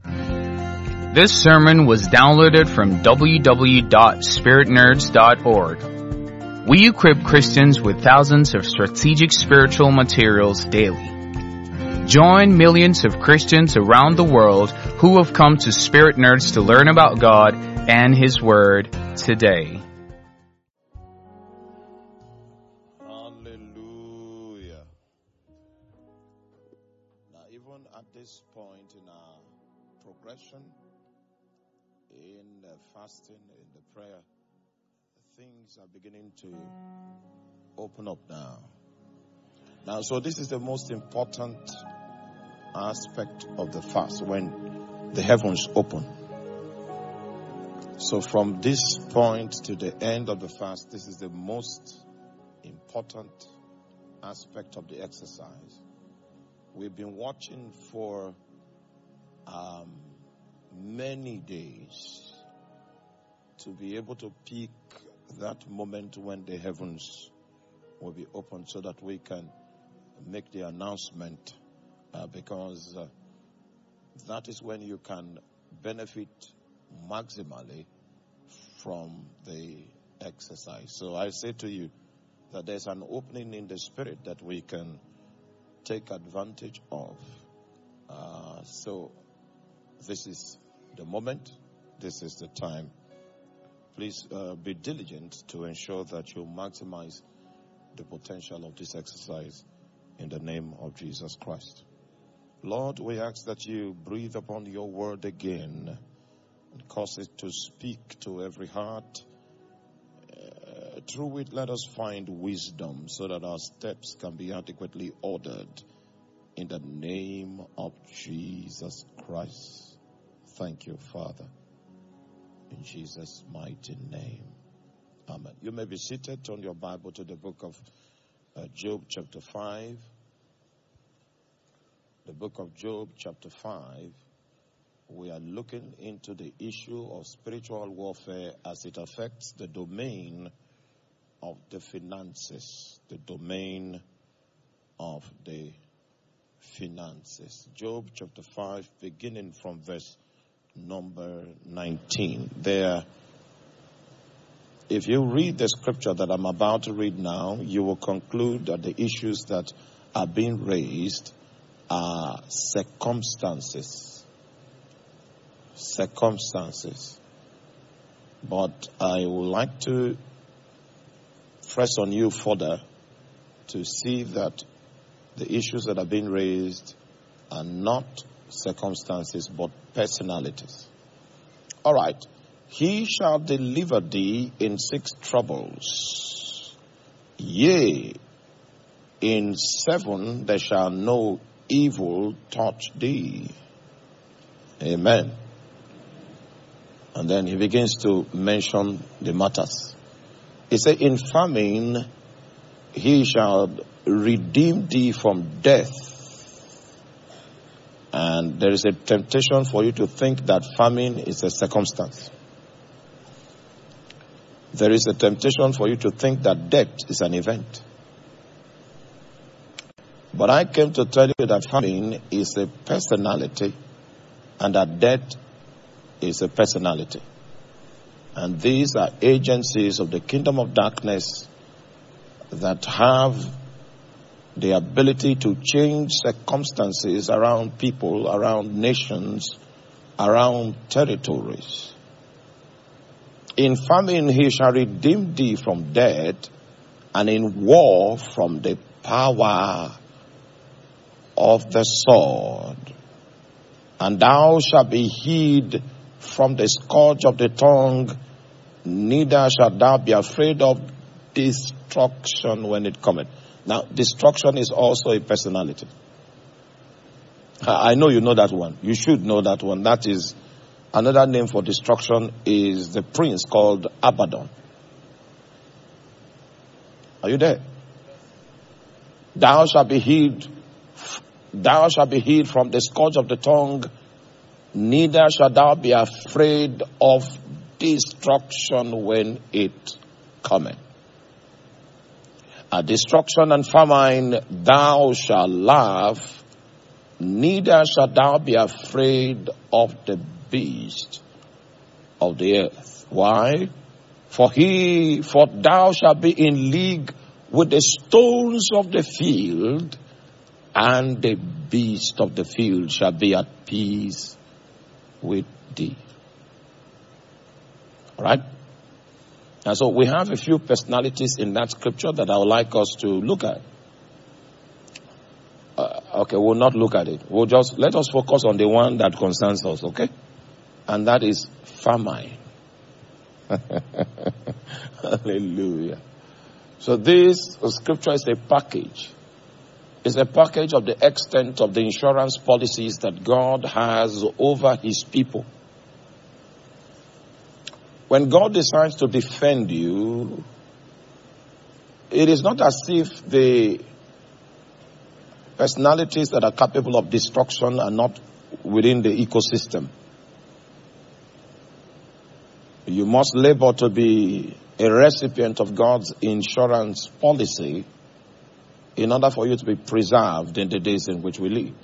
This sermon was downloaded from www.spiritnerds.org. We equip Christians with thousands of strategic spiritual materials daily. Join millions of Christians around the world who have come to Spirit Nerds to learn about God and His Word today. Hallelujah. Now, even at this point in our progression, in the fasting, in the prayer, things are beginning to open up now. So this is the most important aspect of the fast, when the heavens open. So from this point to the end of the fast, this is the most important aspect of the exercise. We've been watching for many days to be able to pick that moment when the heavens will be open so that we can make the announcement, because that is when you can benefit maximally from the exercise. So I say to you that there's an opening in the spirit that we can take advantage of. So this is the moment. This is the time. Please be diligent to ensure that you maximize the potential of this exercise in the name of Jesus Christ. Lord, we ask that you breathe upon your word again and cause it to speak to every heart. Through it, let us find wisdom so that our steps can be adequately ordered in the name of Jesus Christ. Thank you, Father. In Jesus' mighty name. Amen. You may be seated. Turn your Bible to the book of Job chapter 5. The book of Job chapter 5. We are looking into the issue of spiritual warfare as it affects the domain of the finances. The domain of the finances. Job chapter 5, beginning from verse number 19. There, if you read the scripture that I'm about to read now, you will conclude that the issues that are being raised are circumstances. But I would like to press on you further to see that the issues that are being raised are not circumstances but personalities. All right. He shall deliver thee in 6 troubles. Yea, in 7 there shall no evil touch thee. Amen. And then he begins to mention the matters. He said, in famine he shall redeem thee from death. And there is a temptation for you to think that famine is a circumstance. There is a temptation for you to think that death is an event. But I came to tell you that famine is a personality and that death is a personality. And these are agencies of the kingdom of darkness that have the ability to change circumstances around people, around nations, around territories. In famine he shall redeem thee from death, and in war from the power of the sword. And thou shalt be hid from the scourge of the tongue, neither shalt thou be afraid of destruction when it cometh. Now, destruction is also a personality. I know you know that one. You should know that one. That is, another name for destruction is the prince called Abaddon. Are you there? Thou shalt be hid from the scourge of the tongue, neither shalt thou be afraid of destruction when it cometh. At destruction and famine thou shalt laugh, Neither shalt thou be afraid of the beast of the earth. Why? For thou shalt be in league with the stones of the field, and the beast of the field shall be at peace with thee. All right? And so we have a few personalities in that scripture that I would like us to look at. Okay, we'll not look at it. Let us focus on the one that concerns us, okay? And that is famine. Hallelujah. So this scripture is a package. It's a package of the extent of the insurance policies that God has over his people. When God decides to defend you, it is not as if the personalities that are capable of destruction are not within the ecosystem. You must labor to be a recipient of God's insurance policy in order for you to be preserved in the days in which we live.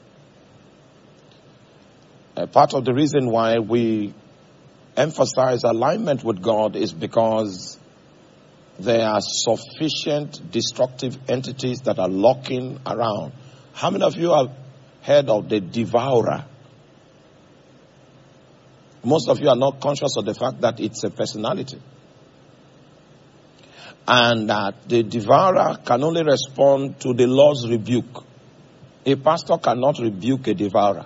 Part of the reason why we emphasize alignment with God is because there are sufficient destructive entities that are lurking around. How many of you have heard of the devourer? Most of you are not conscious of the fact that it's a personality. And that the devourer can only respond to the Lord's rebuke. A pastor cannot rebuke a devourer.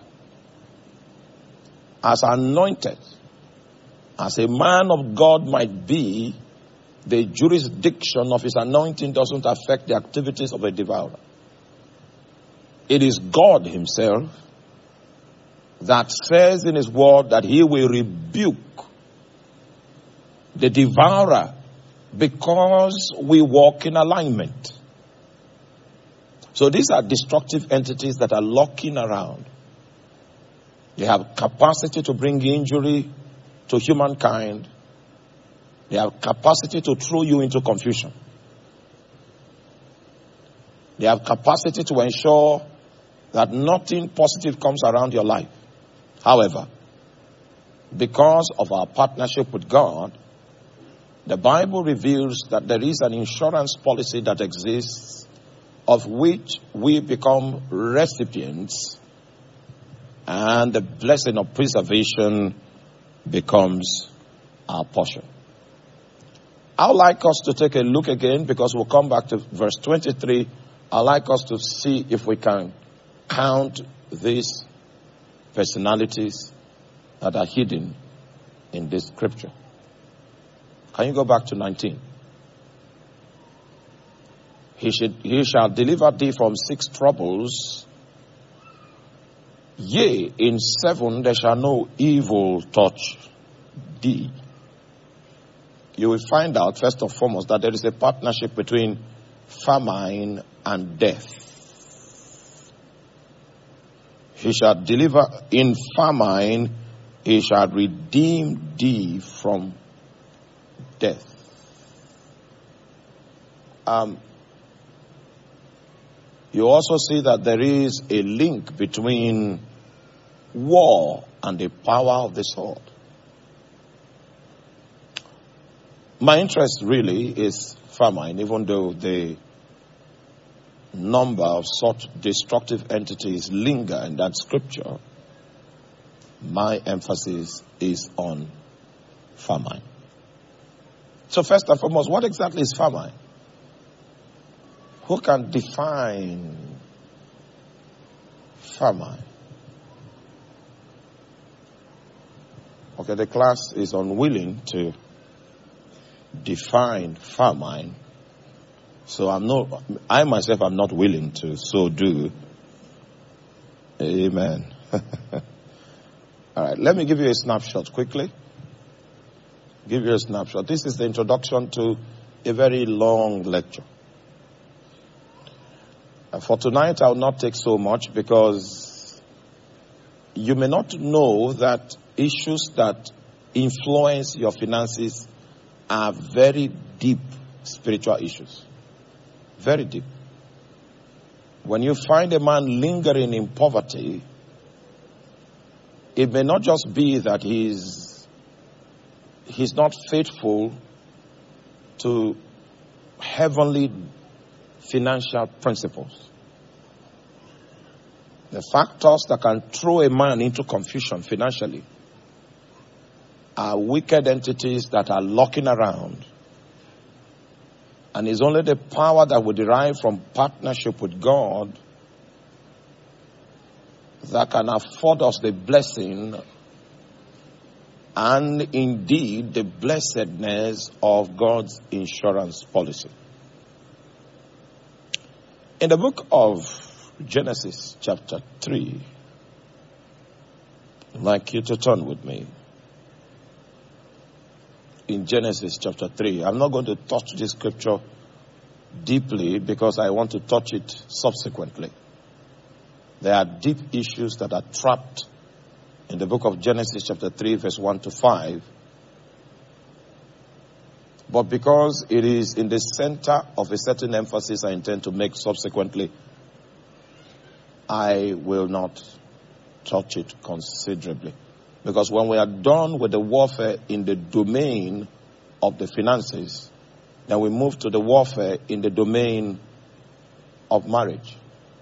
As anointed, as a man of God might be, the jurisdiction of his anointing doesn't affect the activities of a devourer. It is God himself that says in his word that he will rebuke the devourer because we walk in alignment. So these are destructive entities that are lurking around. They have capacity to bring injury to humankind. They have capacity to throw you into confusion. They have capacity to ensure that nothing positive comes around your life. However, because of our partnership with God, the Bible reveals that there is an insurance policy that exists of which we become recipients, and the blessing of preservation becomes our portion. I would like us to take a look again, because we'll come back to verse 23. I'd like us to see if we can count these personalities that are hidden in this scripture. Can you go back to 19? He shall deliver thee from 6 troubles. Yea, in 7 there shall no evil touch thee. You will find out, first and foremost, that there is a partnership between famine and death. He shall deliver in famine, he shall redeem thee from death. You also see that there is a link between war and the power of the sword. My interest really is famine, even though the number of such destructive entities linger in that scripture. My emphasis is on famine. So first and foremost, what exactly is famine? Who can define famine? Okay, the class is unwilling to define famine. So I myself am not willing to so do. Amen. All right, let me give you a snapshot quickly. Give you a snapshot. This is the introduction to a very long lecture. For tonight, I will not take so much, because you may not know that issues that influence your finances are very deep spiritual issues. Very deep. when you find a man lingering in poverty, it may not just be that he's not faithful to heavenly financial principles. The factors that can throw a man into confusion financially are wicked entities that are lurking around. And it's only the power that we derive from partnership with God that can afford us the blessing and indeed the blessedness of God's insurance policy. In the book of Genesis chapter 3, I'd like you to turn with me. In Genesis chapter 3, I'm not going to touch this scripture deeply because I want to touch it subsequently. There are deep issues that are trapped in the book of Genesis chapter 3 verse 1 to 5. But because it is in the center of a certain emphasis I intend to make subsequently, I will not touch it considerably. Because when we are done with the warfare in the domain of the finances, then we move to the warfare in the domain of marriage.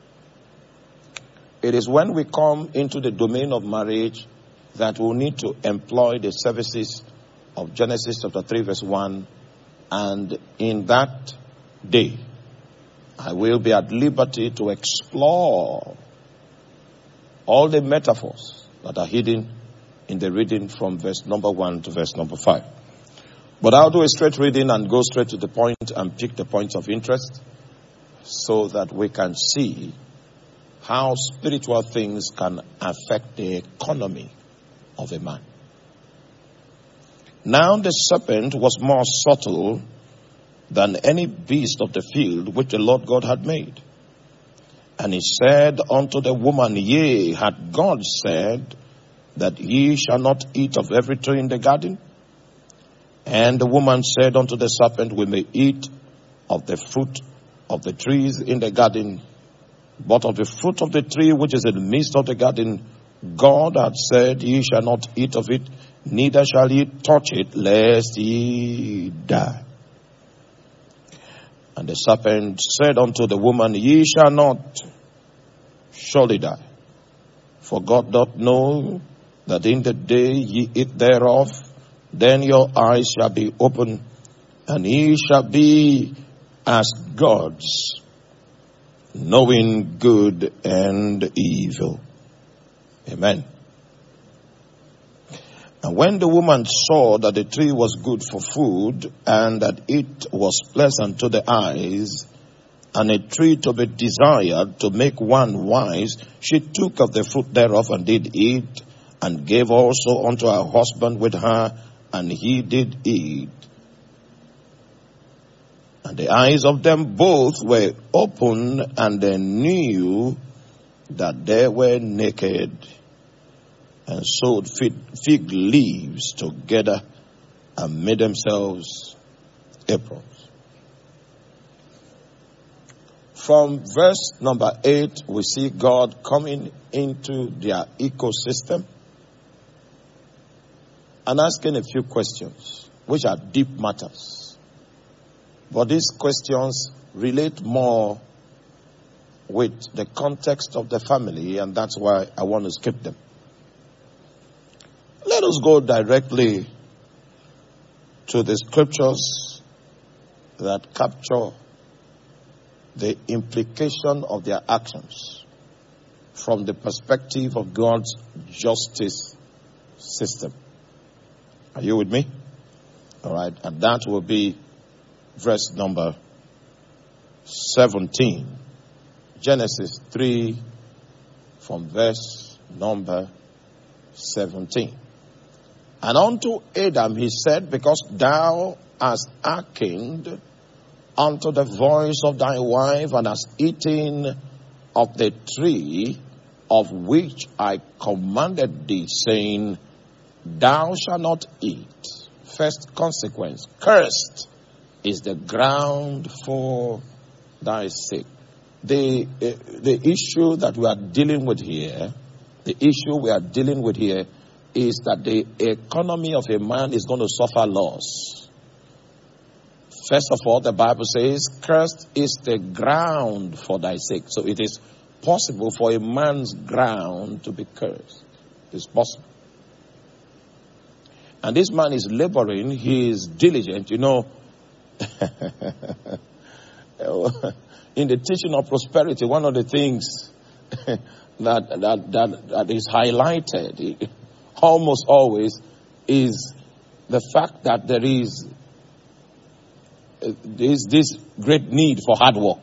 It is when we come into the domain of marriage that we need to employ the services of Genesis chapter 3 verse 1. And in that day, I will be at liberty to explore all the metaphors that are hidden in the reading from verse number 1 to verse number 5. But I'll do a straight reading and go straight to the point and pick the points of interest so that we can see how spiritual things can affect the economy of a man. Now the serpent was more subtle than any beast of the field which the Lord God had made. And he said unto the woman, Yea, had God said that ye shall not eat of every tree in the garden? And the woman said unto the serpent, We may eat of the fruit of the trees in the garden, but of the fruit of the tree which is in the midst of the garden, God hath said, Ye shall not eat of it, neither shall ye touch it, lest ye die. And the serpent said unto the woman, Ye shall not surely die. For God doth know that in the day ye eat thereof, then your eyes shall be open, and ye shall be as gods, knowing good and evil. Amen. And when the woman saw that the tree was good for food, and that it was pleasant to the eyes, and a tree to be desired to make one wise, she took of the fruit thereof and did eat, and gave also unto her husband with her, and he did eat. And the eyes of them both were open, and they knew that they were naked, and sewed fig leaves together, and made themselves aprons. From verse number 8, we see God coming into their ecosystem and asking a few questions, which are deep matters. But these questions relate more with the context of the family, and that's why I want to skip them. Let us go directly to the scriptures that capture the implication of their actions from the perspective of God's justice system. Are you with me? All right. And that will be verse number 17. Genesis 3 from verse number 17. And unto Adam he said, Because thou hast hearkened unto the voice of thy wife, and hast eaten of the tree of which I commanded thee, saying, Thou shalt not eat. First consequence, cursed is the ground for thy sake. the issue that we are dealing with here, is that the economy of a man is going to suffer loss. First of all, the Bible says, cursed is the ground for thy sake. So it is possible for a man's ground to be cursed. It's possible. And this man is laboring, he is diligent. You know, in the teaching of prosperity, one of the things that is highlighted almost always is the fact that there is this great need for hard work.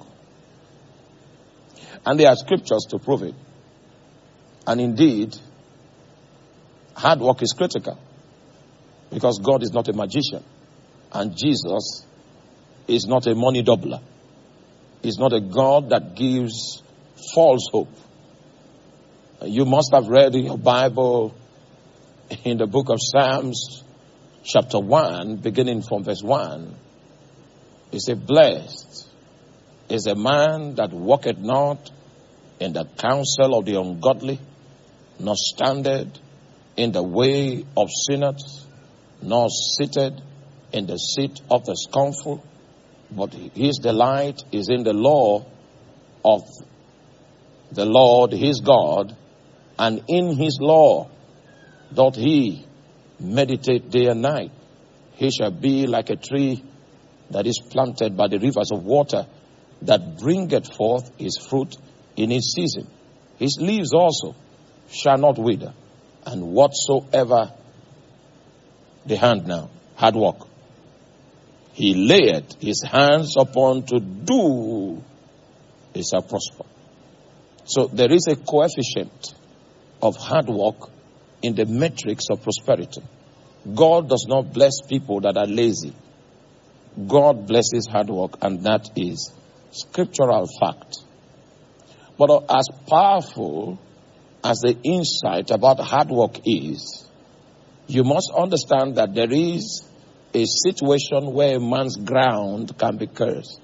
And there are scriptures to prove it. And indeed, hard work is critical. Because God is not a magician. And Jesus is not a money doubler. He's not a God that gives false hope. You must have read in your Bible, in the book of Psalms, chapter 1, beginning from verse 1. It says, blessed is a man that walketh not in the counsel of the ungodly, nor standeth in the way of sinners, nor sitteth in the seat of the scornful, but his delight is in the law of the Lord his God, and in his law doth he meditate day and night. He shall be like a tree that is planted by the rivers of water, that bringeth forth his fruit in his season. His leaves also shall not wither, and whatsoever the hand now, hard work, he layeth his hands upon to do, it shall prosper. So there is a coefficient of hard work in the metrics of prosperity. God does not bless people that are lazy. God blesses hard work, and that is scriptural fact. But as powerful as the insight about hard work is, you must understand that there is a situation where a man's ground can be cursed.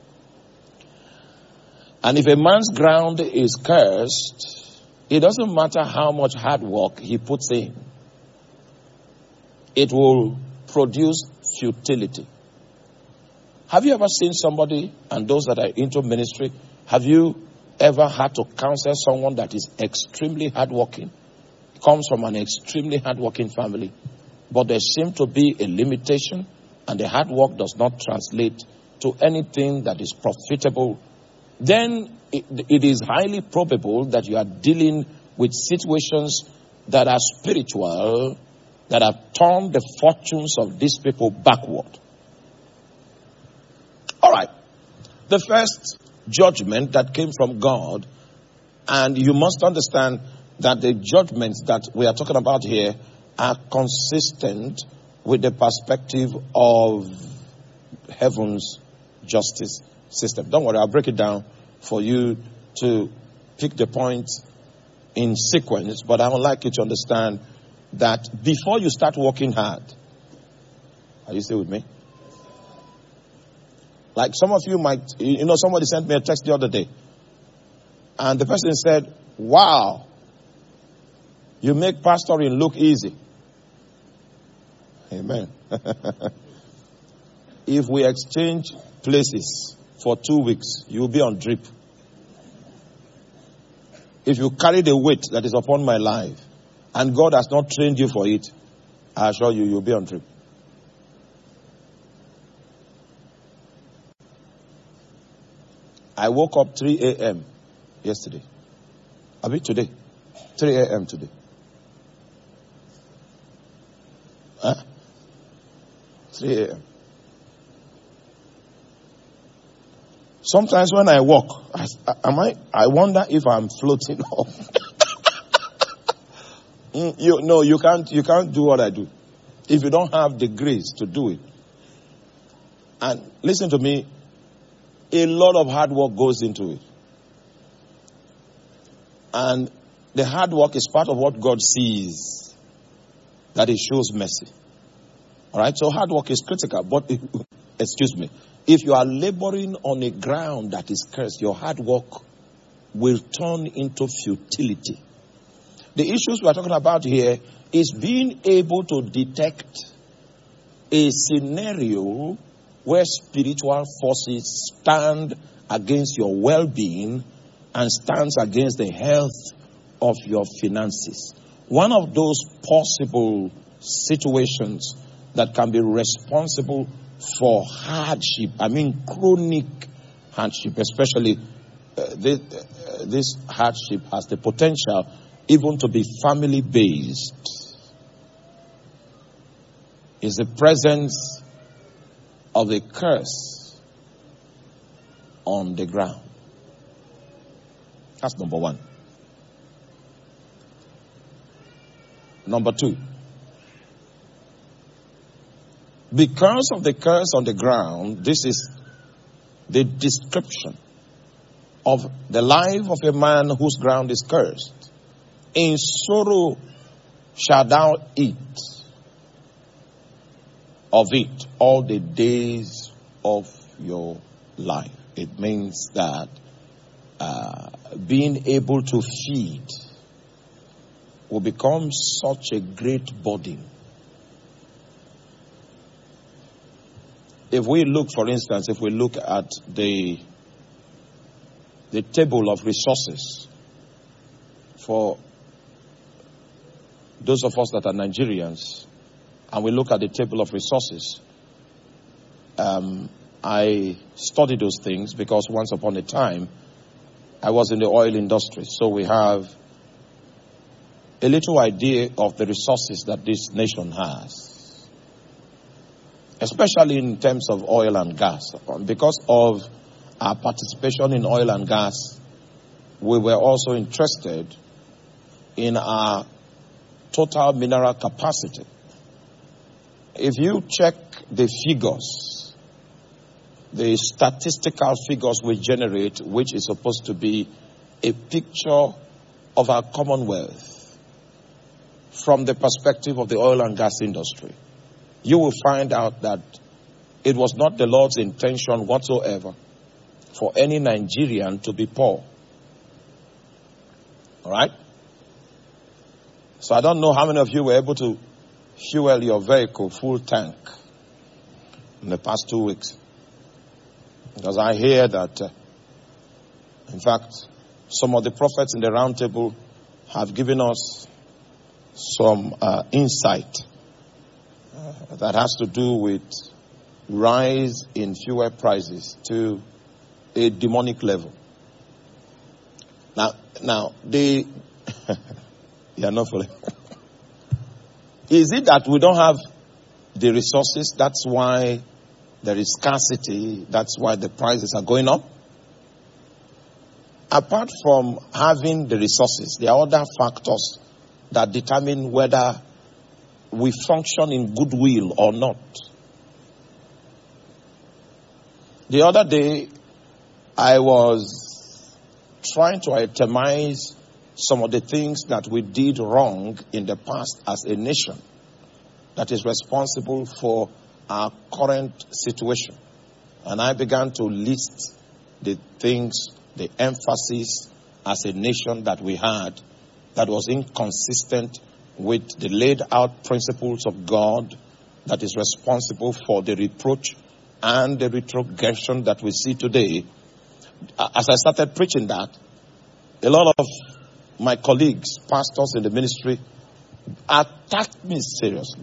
And if a man's ground is cursed, it doesn't matter how much hard work he puts in. It will produce futility. Have you ever seen somebody, and those that are into ministry, have you ever had to counsel someone that is extremely hardworking? Comes from an extremely hardworking family, but there seems to be a limitation, and the hard work does not translate to anything that is profitable. Then it is highly probable that you are dealing with situations that are spiritual, that have turned the fortunes of these people backward. All right. The first judgment that came from God, and you must understand that the judgments that we are talking about here are consistent with the perspective of heaven's justice system. Don't worry, I'll break it down for you to pick the points in sequence, but I would like you to understand that before you start working hard, are you still with me? Like some of you might, somebody sent me a text the other day, and the person said, wow, you make pastoring look easy. Amen. If we exchange places for 2 weeks, you will be on drip. If you carry the weight that is upon my life, and God has not trained you for it, I assure you, you'll be on drip. I woke up 3 a.m. yesterday. I mean today. 3 a.m. today. Huh? 3 a.m. Sometimes when I walk, I wonder if I'm floating off. You can't do what I do if you don't have the grace to do it. And listen to me, a lot of hard work goes into it. And the hard work is part of what God sees, that He shows mercy. All right, so hard work is critical, but If you are laboring on a ground that is cursed, your hard work will turn into futility. The issues we are talking about here is being able to detect a scenario where spiritual forces stand against your well-being and stands against the health of your finances. One of those possible situations that can be responsible for hardship, chronic hardship, especially this hardship has the potential even to be family-based, is the presence of a curse on the ground. That's number one. Number two, because of the curse on the ground, this is the description of the life of a man whose ground is cursed. In sorrow shalt thou eat of it all the days of your life. It means that being able to feed will become such a great burden. If we look, for instance, at the table of resources for those of us that are Nigerians, and we look at the table of resources, I study those things because once upon a time, I was in the oil industry. So we have a little idea of the resources that this nation has, especially in terms of oil and gas. Because of our participation in oil and gas, we were also interested in our total mineral capacity. If you check the figures, the statistical figures we generate, which is supposed to be a picture of our commonwealth from the perspective of the oil and gas industry, you will find out that it was not the Lord's intention whatsoever for any Nigerian to be poor. All right? So I don't know how many of you were able to fuel your vehicle full tank in the past 2 weeks. Because I hear that, in fact, some of the prophets in the round table have given us some insight that has to do with rise in fuel prices to a demonic level. Now, you are not following. Is it that we don't have the resources? That's why there is scarcity. That's why the prices are going up. Apart from having the resources, there are other factors that determine whether we function in goodwill or not. The other day, I was trying to itemize some of the things that we did wrong in the past as a nation that is responsible for our current situation. And I began to list the things, the emphasis as a nation that we had that was inconsistent with the laid out principles of God that is responsible for the reproach and the retrogression that we see today. As I started preaching that, a lot of my colleagues, pastors in the ministry, attacked me seriously.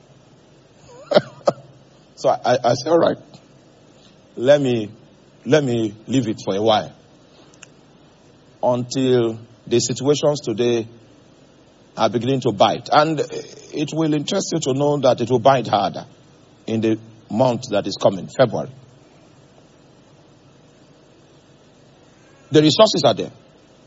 So I said, all right, let me leave it for a while until the situations today are beginning to bite. And it will interest you to know that it will bite harder in the month that is coming, February. The resources are there.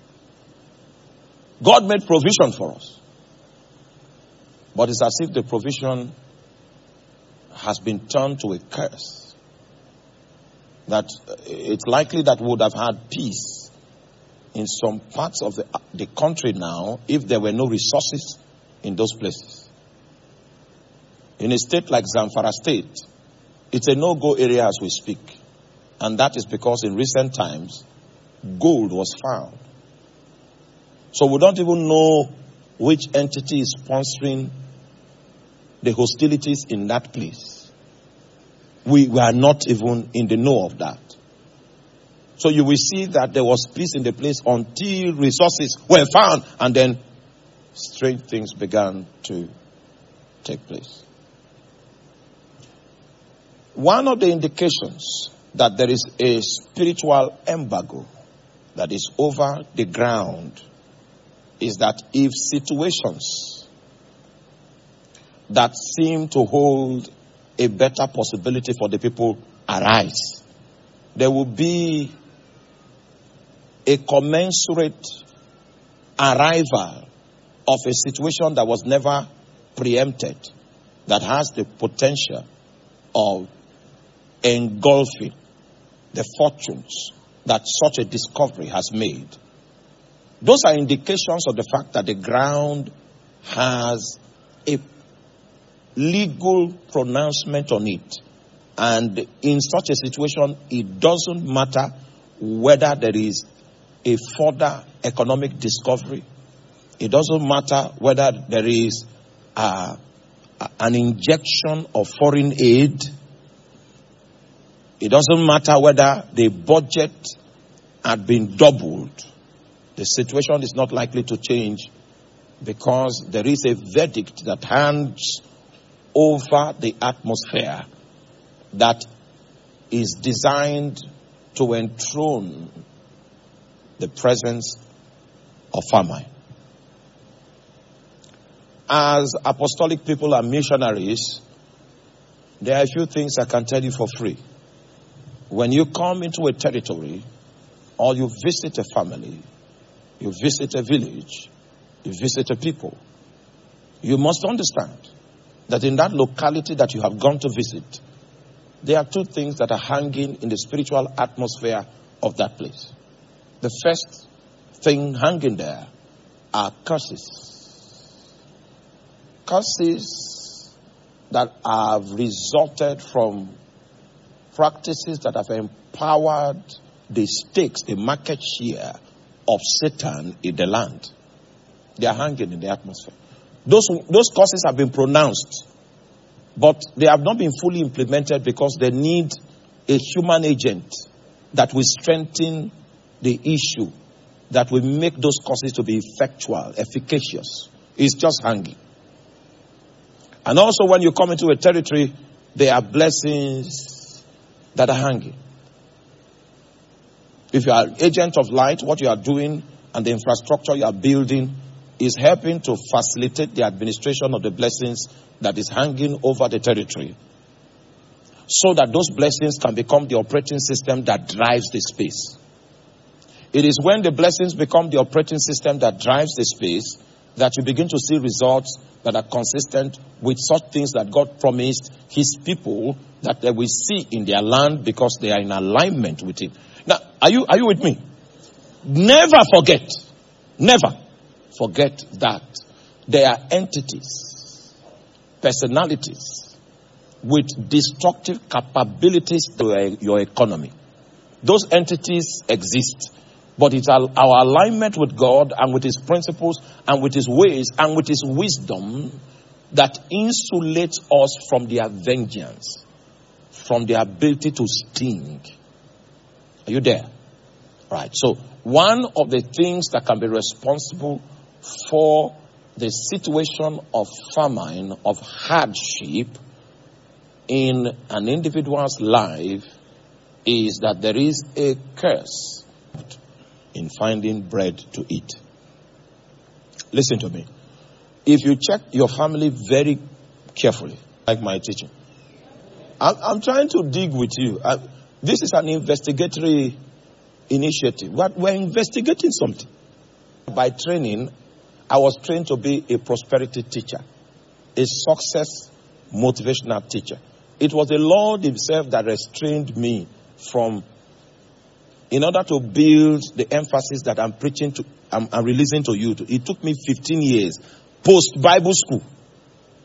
God made provision for us. But it's as if the provision has been turned to a curse. That it's likely that we would have had peace in some parts of the country now if there were no resources in those places. In a state like Zamfara State, it's a no-go area as we speak. And that is because in recent times, gold was found. So we don't even know which entity is sponsoring the hostilities in that place. We are not even in the know of that. So you will see that there was peace in the place until resources were found, and then strange things began to take place. One of the indications that there is a spiritual embargo that is over the ground is that if situations that seem to hold a better possibility for the people arise, there will be a commensurate arrival of a situation that was never preempted, that has the potential of engulfing the fortunes that such a discovery has made. Those are indications of the fact that the ground has a legal pronouncement on it. And in such a situation, it doesn't matter whether there is a further economic discovery. It doesn't matter whether there is an injection of foreign aid. It doesn't matter whether the budget had been doubled. The situation is not likely to change because there is a verdict that hangs over the atmosphere that is designed to enthrone the presence of famine. As apostolic people and missionaries, there are a few things I can tell you for free. When you come into a territory, or you visit a family, you visit a village, you visit a people, you must understand that in that locality that you have gone to visit, there are two things that are hanging in the spiritual atmosphere of that place. The first thing hanging there are curses. Curses that have resulted from practices that have empowered the stakes, the market share of Satan in the land. They are hanging in the atmosphere. Those curses have been pronounced, but they have not been fully implemented because they need a human agent that will strengthen the issue, that will make those curses to be effectual, efficacious. It's just hanging. And also when you come into a territory, there are blessings that are hanging. If you are an agent of light, what you are doing and the infrastructure you are building is helping to facilitate the administration of the blessings that is hanging over the territory, so that those blessings can become the operating system that drives the space. It is when the blessings become the operating system that drives the space that you begin to see results that are consistent with such things that God promised his people that they will see in their land because they are in alignment with him. Now, are you with me? Never forget that there are entities, personalities with destructive capabilities to your economy. Those entities exist, but it's our alignment with God and with his principles and with his ways and with his wisdom that insulates us from their vengeance, from their ability to sting. Are you there? Right. So one of the things that can be responsible for the situation of famine, of hardship in an individual's life is that there is a curse in finding bread to eat. Listen to me. If you check your family very carefully, like my teaching, I'm trying to dig with you. This is an investigatory initiative. We're investigating something. By training, I was trained to be a prosperity teacher, a success motivational teacher. It was the Lord himself that restrained me from, in order to build the emphasis that I'm preaching to, I'm releasing to you. It took me 15 years, post-Bible school,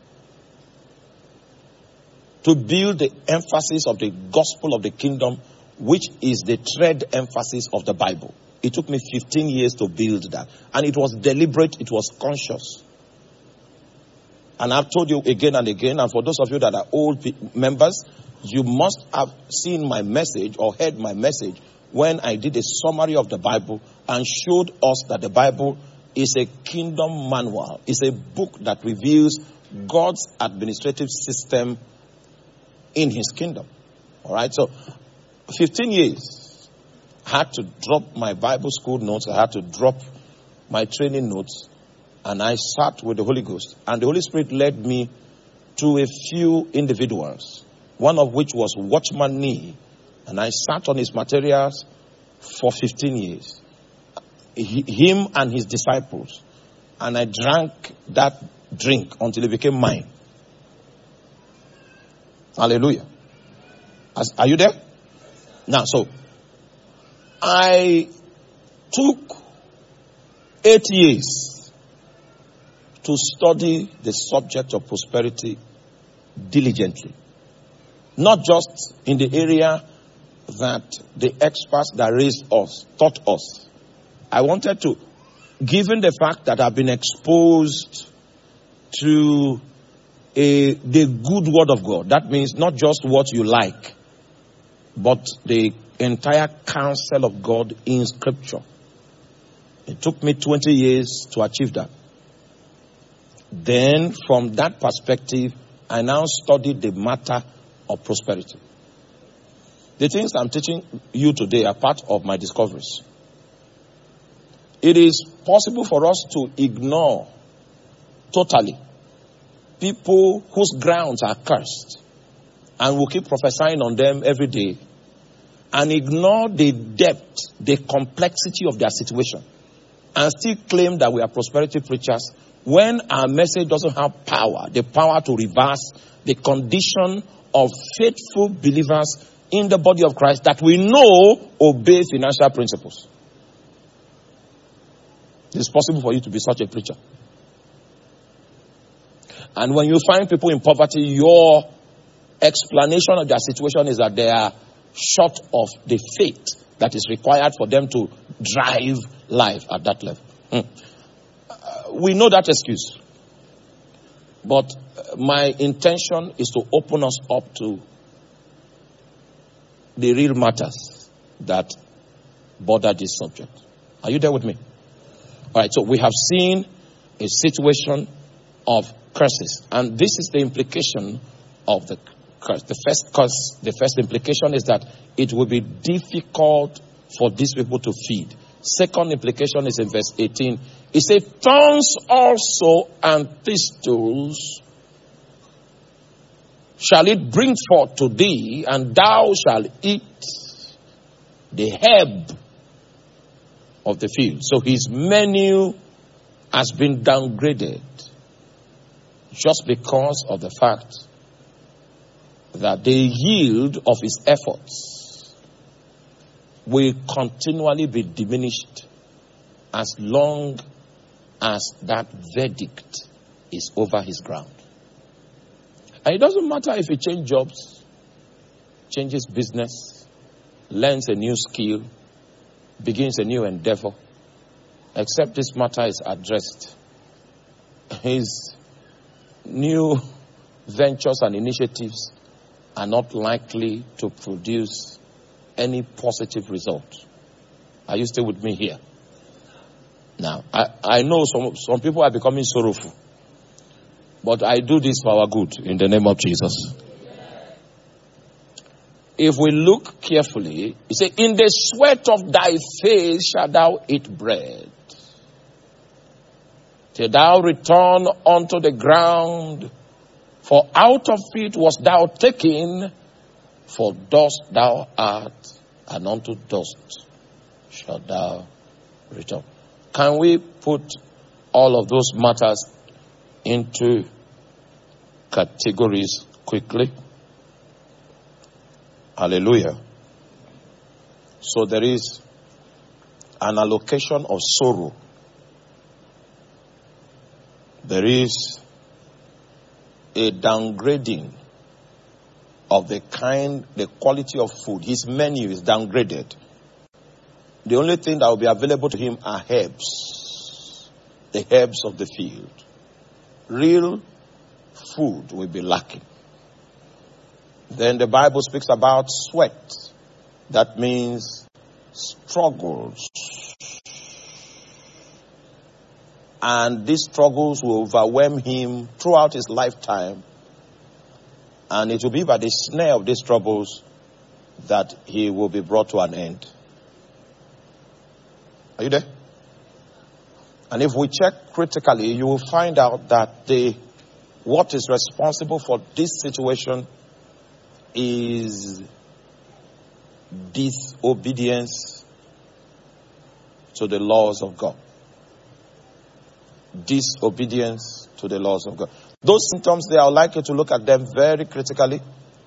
to build the emphasis of the gospel of the kingdom which is the thread emphasis of the Bible. It took me 15 years to build that. And it was deliberate, it was conscious. And I've told you again and again, and for those of you that are old members, you must have seen my message or heard my message when I did a summary of the Bible and showed us that the Bible is a kingdom manual. It's a book that reveals God's administrative system in his kingdom. All right, so 15 years, I had to drop my Bible school notes. I had to drop my training notes. And I sat with the Holy Ghost. And the Holy Spirit led me to a few individuals, one of which was Watchman Nee. And I sat on his materials for 15 years. Him and his disciples. And I drank that drink until it became mine. Hallelujah. Are you there? Now, so I took 8 years to study the subject of prosperity diligently. Not just in the area that the experts that raised us taught us. I wanted to, given the fact that I've been exposed to the good word of God, that means not just what you like, but the entire counsel of God in Scripture. It took me 20 years to achieve that. Then, from that perspective, I now studied the matter of prosperity. The things I'm teaching you today are part of my discoveries. It is possible for us to ignore totally people whose grounds are cursed, and we'll keep prophesying on them every day, and ignore the depth, the complexity of their situation, and still claim that we are prosperity preachers when our message doesn't have power, the power to reverse the condition of faithful believers in the body of Christ that we know obey financial principles. It's possible for you to be such a preacher. And when you find people in poverty, your explanation of their situation is that they are short of the faith that is required for them to drive life at that level. We know that excuse. But my intention is to open us up to the real matters that border this subject. Are you there with me? All right, so we have seen a situation of curses. And this is the implication of the curse. The first implication is that it will be difficult for these people to feed. Second implication is in verse 18. It says, thorns also and thistles shall it bring forth to thee, and thou shalt eat the herb of the field. So his menu has been downgraded just because of the fact that the yield of his efforts will continually be diminished as long as that verdict is over his ground. And it doesn't matter if he changes jobs, changes business, learns a new skill, begins a new endeavor, except this matter is addressed. His new ventures and initiatives are not likely to produce any positive result. Are you still with me here? Now, I know some people are becoming sorrowful. But I do this for our good in the name of Jesus. If we look carefully, it says, in the sweat of thy face shalt thou eat bread, till thou return unto the ground, for out of it wast thou taken, for dust thou art, and unto dust shalt thou return. Can we put all of those matters into categories quickly? Hallelujah. So there is an allocation of sorrow. There is a downgrading of the quality of food. His menu is downgraded. The only thing that will be available to him are herbs. The herbs of the field. Real food will be lacking. Then the Bible speaks about sweat. That means struggles. And these struggles will overwhelm him throughout his lifetime. And it will be by the snare of these troubles that he will be brought to an end. Are you there? And if we check critically, you will find out that what is responsible for this situation is disobedience to the laws of God. Disobedience to the laws of God. Those symptoms, they are likely to look at them very critically.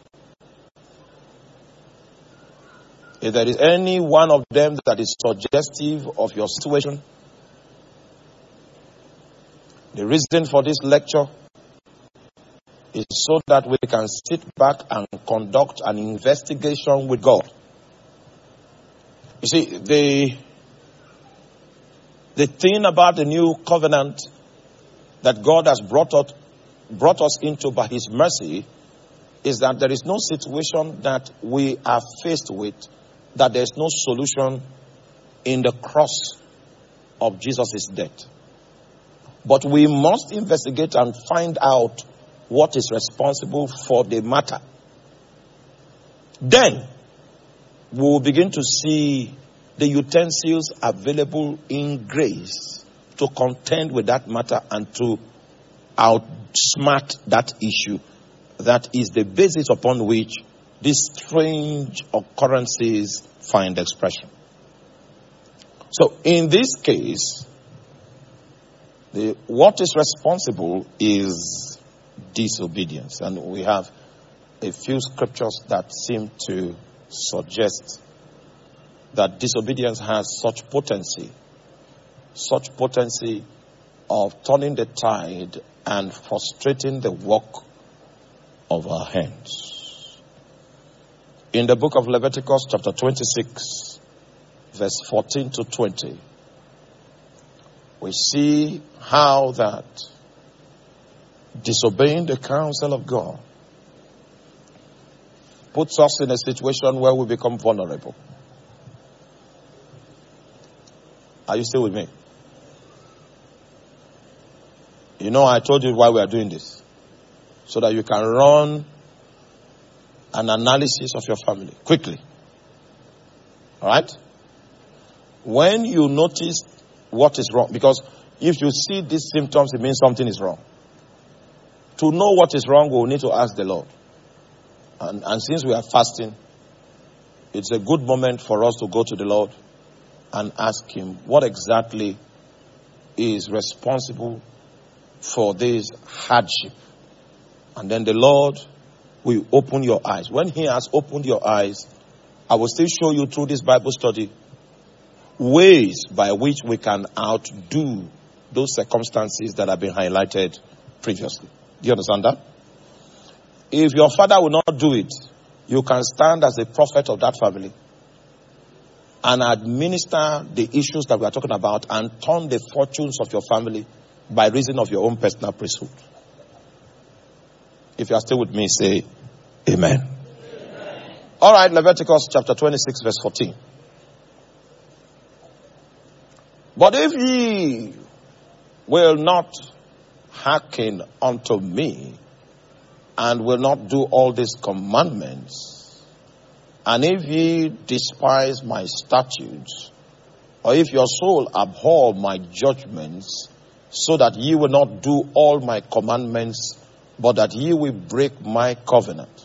If there is any one of them that is suggestive of your situation, the reason for this lecture is so that we can sit back and conduct an investigation with God. You see, the thing about the new covenant that God has brought us into by His mercy is that there is no situation that we are faced with that there is no solution in the cross of Jesus' death. But we must investigate and find out what is responsible for the matter. Then we will begin to see the utensils available in grace to contend with that matter and to outsmart that issue. That is the basis upon which these strange occurrences find expression. So in this case, what is responsible is disobedience. And we have a few scriptures that seem to suggest that disobedience has such potency of turning the tide and frustrating the work of our hands. In the book of Leviticus chapter 26, verse 14 to 20, we see how that disobeying the counsel of God puts us in a situation where we become vulnerable. Are you still with me? You know, I told you why we are doing this. So that you can run an analysis of your family quickly. Alright? When you notice what is wrong, because if you see these symptoms, it means something is wrong. To know what is wrong, we will need to ask the Lord. And since we are fasting, it's a good moment for us to go to the Lord and ask Him what exactly is responsible for this hardship. And then the Lord will open your eyes. When He has opened your eyes, I will still show you through this Bible study ways by which we can outdo those circumstances that have been highlighted previously. Do you understand that? If your father will not do it, you can stand as a prophet of that family and administer the issues that we are talking about and turn the fortunes of your family by reason of your own personal priesthood. If you are still with me, say amen. Amen. All right, Leviticus chapter 26, verse 14. But if ye will not hearken unto me, and will not do all these commandments, and if ye despise my statutes, or if your soul abhor my judgments, so that ye will not do all my commandments, but that ye will break my covenant,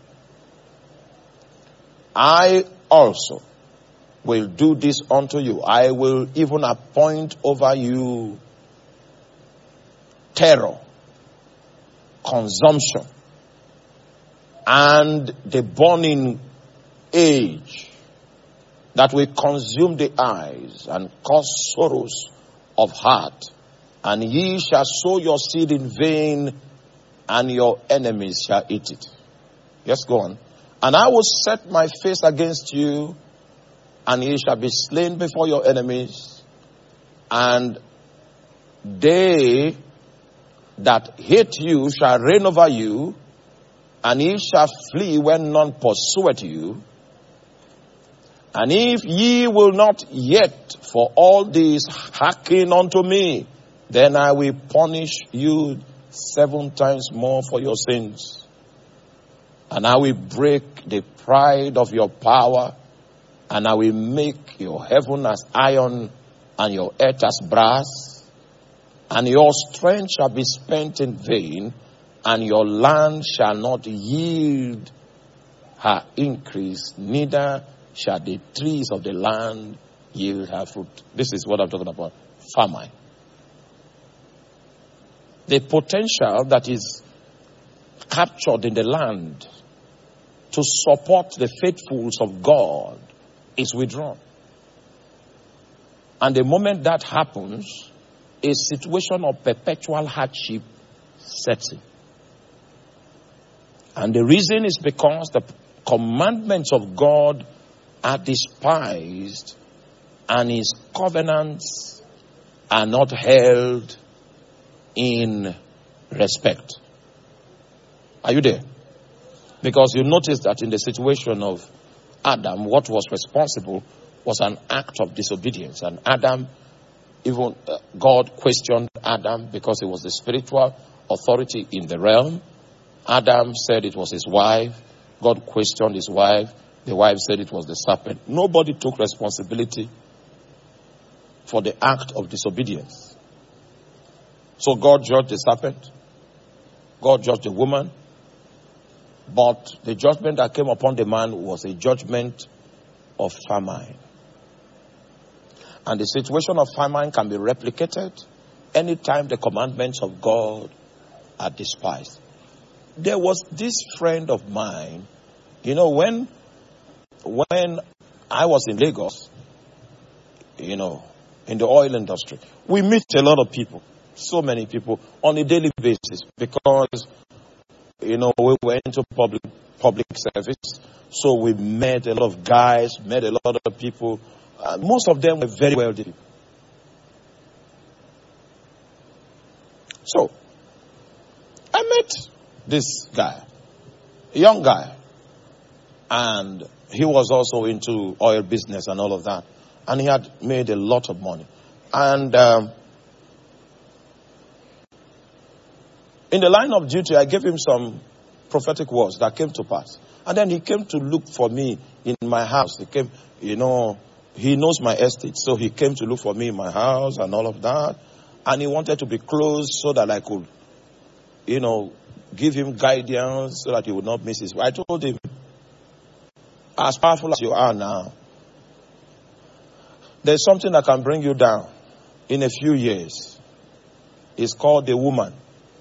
I also will do this unto you. I will even appoint over you terror, consumption, and the burning age that will consume the eyes and cause sorrows of heart. And ye shall sow your seed in vain, and your enemies shall eat it. Yes, go on. And I will set my face against you, and ye shall be slain before your enemies, and they that hate you shall reign over you, and ye shall flee when none pursueth you. And if ye will not yet for all this hearken unto me, then I will punish you 7 times more for your sins. And I will break the pride of your power, and I will make your heaven as iron and your earth as brass. And your strength shall be spent in vain, and your land shall not yield her increase, neither shall the trees of the land yield her fruit. This is what I'm talking about. Famine. The potential that is captured in the land to support the faithfuls of God is withdrawn. And the moment that happens, a situation of perpetual hardship sets in. And the reason is because the commandments of God are despised, and his covenants are not held in respect. Are you there? Because you notice that in the situation of Adam, what was responsible was an act of disobedience. And Adam, even God questioned Adam because he was the spiritual authority in the realm. Adam said it was his wife. God questioned his wife. The wife said it was the serpent. Nobody took responsibility for the act of disobedience. So God judged the serpent. God judged the woman. But the judgment that came upon the man was a judgment of famine. And the situation of famine can be replicated anytime the commandments of God are despised. There was this friend of mine, when I was in Lagos, in the oil industry, we meet a lot of people, so many people on a daily basis because, we were into public service. So we met a lot of guys, met a lot of people. Most of them were very wealthy people. So I met this guy, a young guy, and he was also into oil business and all of that. And he had made a lot of money. And in the line of duty, I gave him some prophetic words that came to pass. And then he came to look for me in my house. He came, he knows my estate. So he came to look for me in my house and all of that. And he wanted to be close so that I could, give him guidance so that he would not miss his way. I told him, as powerful as you are now, there's something that can bring you down in a few years. It's called the woman.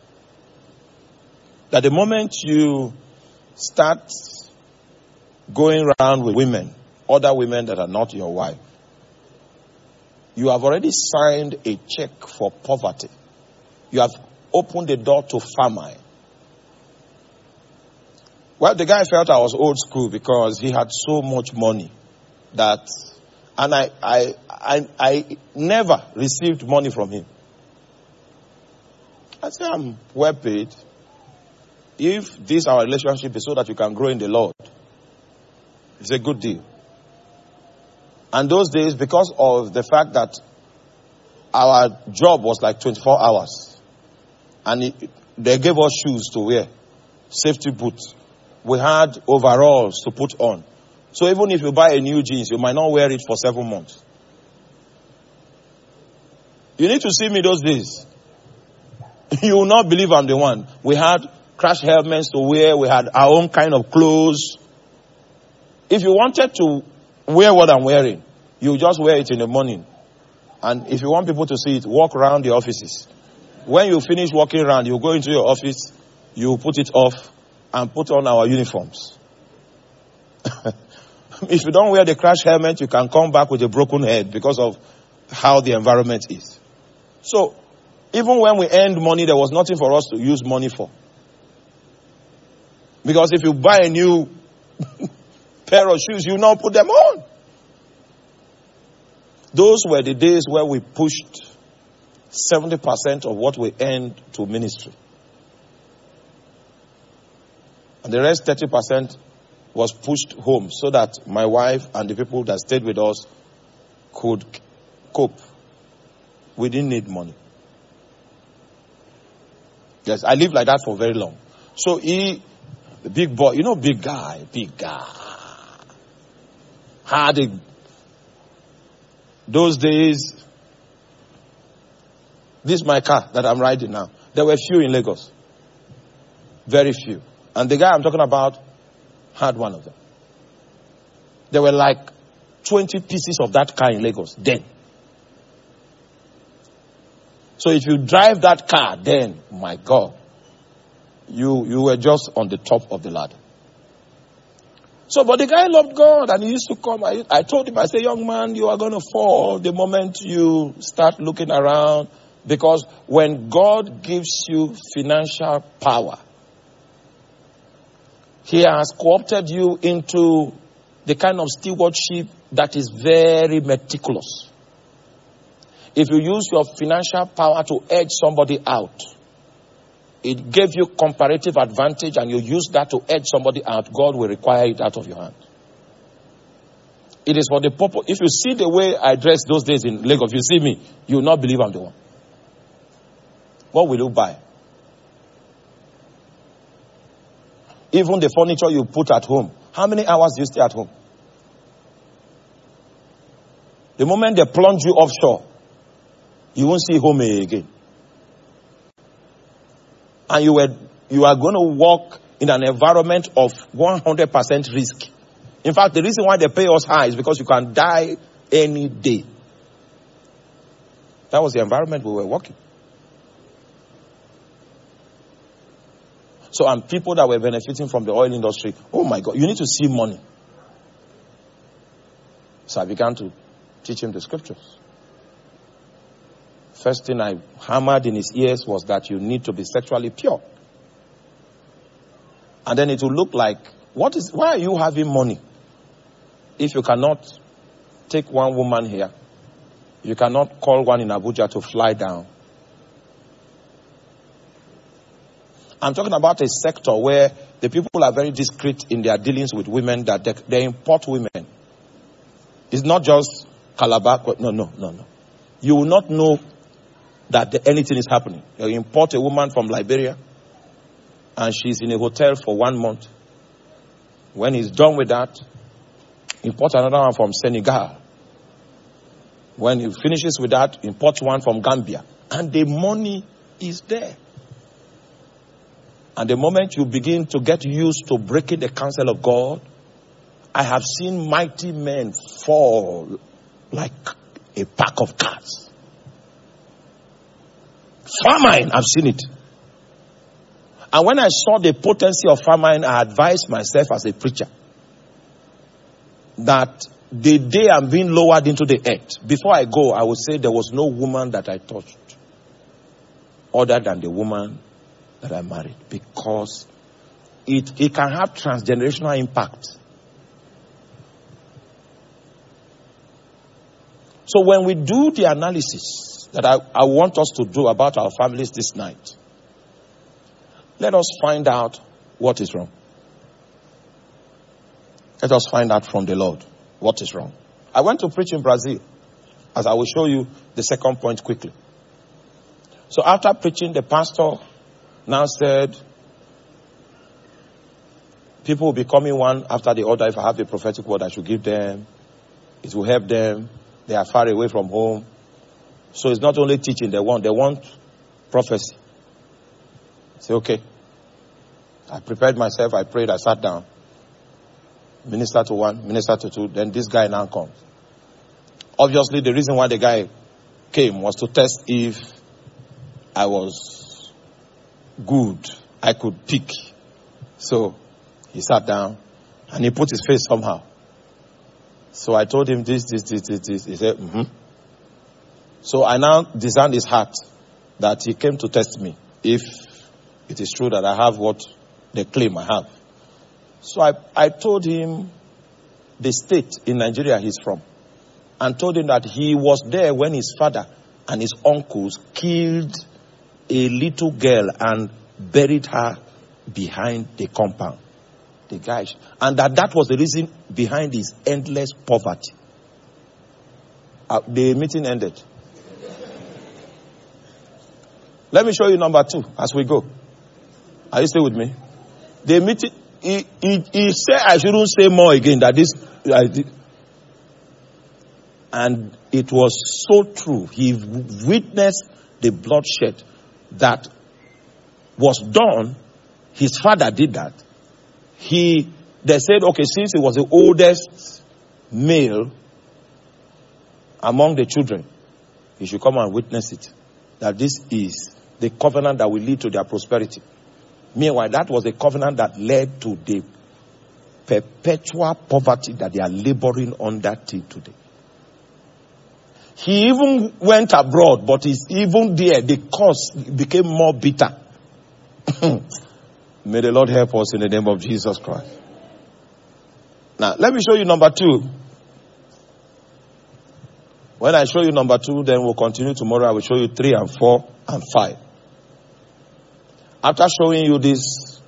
That the moment you start going around with women, other women that are not your wife, you have already signed a check for poverty. You have opened the door to famine. Well, the guy felt I was old school because he had so much money that, and I never received money from him. I said, I'm well paid. If this our relationship is so that you can grow in the Lord, it's a good deal. And those days, because of the fact that our job was like 24 hours, and they gave us shoes to wear, safety boots, we had overalls to put on. So even if you buy a new jeans, you might not wear it for 7 months. You need to see me those days. You will not believe I'm the one. We had crash helmets to wear. We had our own kind of clothes. If you wanted to wear what I'm wearing, you just wear it in the morning. And if you want people to see it, walk around the offices. When you finish walking around, you go into your office, you put it off and put on our uniforms. If you don't wear the crash helmet, you can come back with a broken head because of how the environment is. So, even when we earned money, there was nothing for us to use money for. Because if you buy a new pair of shoes, you now put them on. Those were the days where we pushed 70% of what we earned to ministry. And the rest 30% was pushed home so that my wife and the people that stayed with us could cope. We didn't need money. Yes, I lived like that for very long. So the big boy, big guy, those days, this is my car that I'm riding now. There were few in Lagos. Very few. And the guy I'm talking about had one of them. There were like 20 pieces of that car in Lagos then. So if you drive that car then, my God, you were just on the top of the ladder. So, but the guy loved God and he used to come. I told him, I said, young man, you are going to fall the moment you start looking around. Because when God gives you financial power, He has co-opted you into the kind of stewardship that is very meticulous. If you use your financial power to edge somebody out, it gave you comparative advantage and you use that to edge somebody out, God will require it out of your hand. It is for the purpose. If you see the way I dressed those days in Lagos, if you see me, you will not believe I'm the one. What will you buy? Even the furniture you put at home. How many hours do you stay at home? The moment they plunge you offshore, you won't see home again. And you are going to walk in an environment of 100% risk. In fact, the reason why they pay us high is because you can die any day. That was the environment we were working. So, and people that were benefiting from the oil industry, oh my God, you need to see money. So I began to teach him the scriptures. First thing I hammered in his ears was that you need to be sexually pure. And then it will look like, why are you having money? If you cannot take one woman here, you cannot call one in Abuja to fly down. I'm talking about a sector where the people are very discreet in their dealings with women, that they import women. It's not just Calabar. No. You will not know that anything is happening. You import a woman from Liberia and she's in a hotel for 1 month. When he's done with that, import another one from Senegal. When he finishes with that, import one from Gambia. And the money is there. And the moment you begin to get used to breaking the counsel of God, I have seen mighty men fall like a pack of cards. Famine, I've seen it. And when I saw the potency of famine, I advised myself as a preacher that the day I'm being lowered into the earth, before I go, I would say there was no woman that I touched other than the woman that I married, because it can have transgenerational impact. So when we do the analysis that I want us to do about our families this night, let us find out what is wrong. Let us find out from the Lord what is wrong. I went to preach in Brazil, as I will show you the second point quickly. So after preaching, the pastor now said, people will be coming one after the other. If I have a prophetic word I should give them, it will help them. They are far away from home. So it's not only teaching they want prophecy. I say, okay. I prepared myself, I prayed, I sat down. Minister to one, minister to two, then this guy now comes. Obviously, the reason why the guy came was to test if I was good, I could pick. So he sat down and he put his face somehow. So I told him this. He said, So I now discerned his heart that he came to test me if it is true that I have what they claim I have. So I told him the state in Nigeria he's from, and told him that he was there when his father and his uncles killed a little girl and buried her behind the compound. The guy, and that was the reason behind his endless poverty. The meeting ended. Let me show you number 2 as we go. Are you still with me? The meeting, he said I shouldn't say more again, that this, and it was so true. He witnessed the bloodshed that was done. His father did that. They said, okay, since he was the oldest male among the children, he should come and witness it. That this is the covenant that will lead to their prosperity. Meanwhile, that was the covenant that led to the perpetual poverty that they are laboring under till today. He even went abroad, but even there, the cause became more bitter. May the Lord help us in the name of Jesus Christ. Now, let me show you number 2. When I show you number 2, then we'll continue tomorrow. I will show you 3 and 4 and 5. After showing you these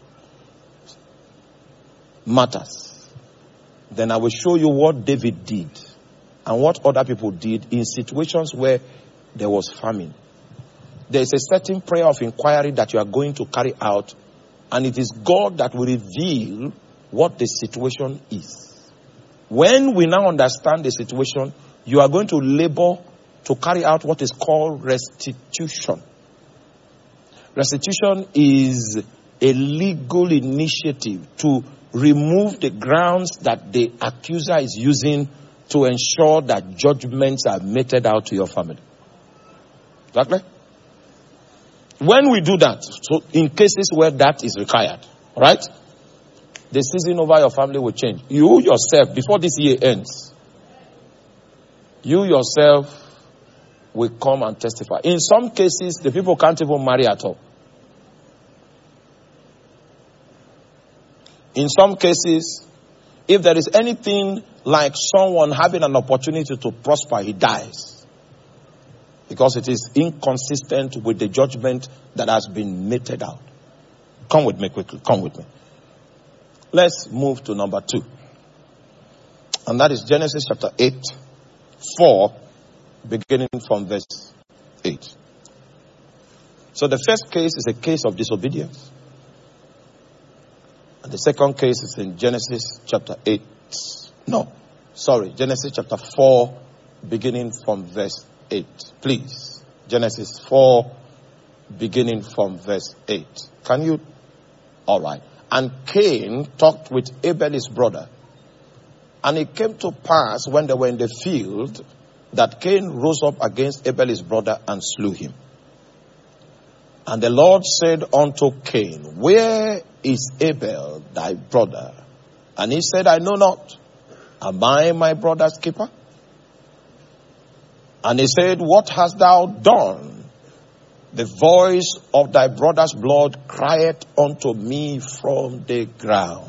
matters, then I will show you what David did and what other people did in situations where there was famine. There is a certain prayer of inquiry that you are going to carry out, and it is God that will reveal what the situation is. When we now understand the situation, you are going to labor to carry out what is called restitution. Restitution is a legal initiative to remove the grounds that the accuser is using to ensure that judgments are meted out to your family. Exactly? When we do that, so in cases where that is required, right? The season over your family will change. You yourself, before this year ends, you yourself will come and testify. In some cases, the people can't even marry at all. In some cases, if there is anything like someone having an opportunity to prosper, he dies. Because it is inconsistent with the judgment that has been meted out. Come with me quickly. Come with me. Let's move to number 2. And that is Genesis chapter 8:4, beginning from verse 8. So the first case is a case of disobedience. And the second case is in Genesis chapter 4, beginning from verse 8. Please. Genesis 4, beginning from verse 8. Can you? All right. And Cain talked with Abel his brother. And it came to pass when they were in the field that Cain rose up against Abel his brother and slew him. And the Lord said unto Cain, where is Abel thy brother? And he said, I know not. Am I my brother's keeper? And he said, what hast thou done? The voice of thy brother's blood crieth unto me from the ground.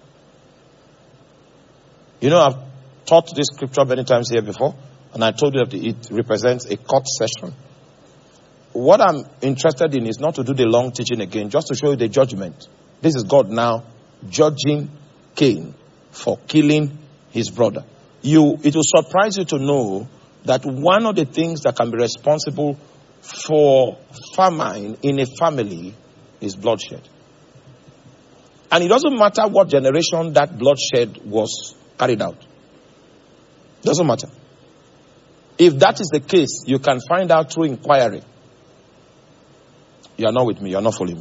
You know, I've taught this scripture many times here before, and I told you that it represents a court session. What I'm interested in is not to do the long teaching again, just to show you the judgment. This is God now judging Cain for killing his brother. It will surprise you to know that one of the things that can be responsible for famine in a family is bloodshed. And it doesn't matter what generation that bloodshed was carried out. Doesn't matter. If that is the case, you can find out through inquiry. You are not with me. You are not following me.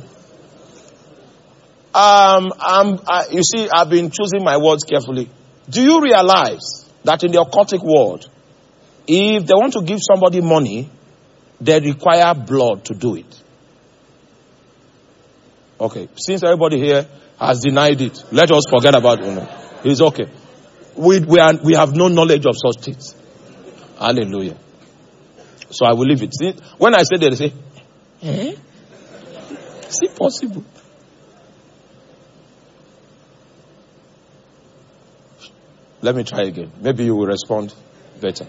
You see, I've been choosing my words carefully. Do you realize that in the occultic world, if they want to give somebody money, they require blood to do it? Okay, since everybody here has denied it, let us forget about it. It's okay. We have no knowledge of such things. Hallelujah. So I will leave it. See, when I say that, they say, is it possible? Let me try again. Maybe you will respond better.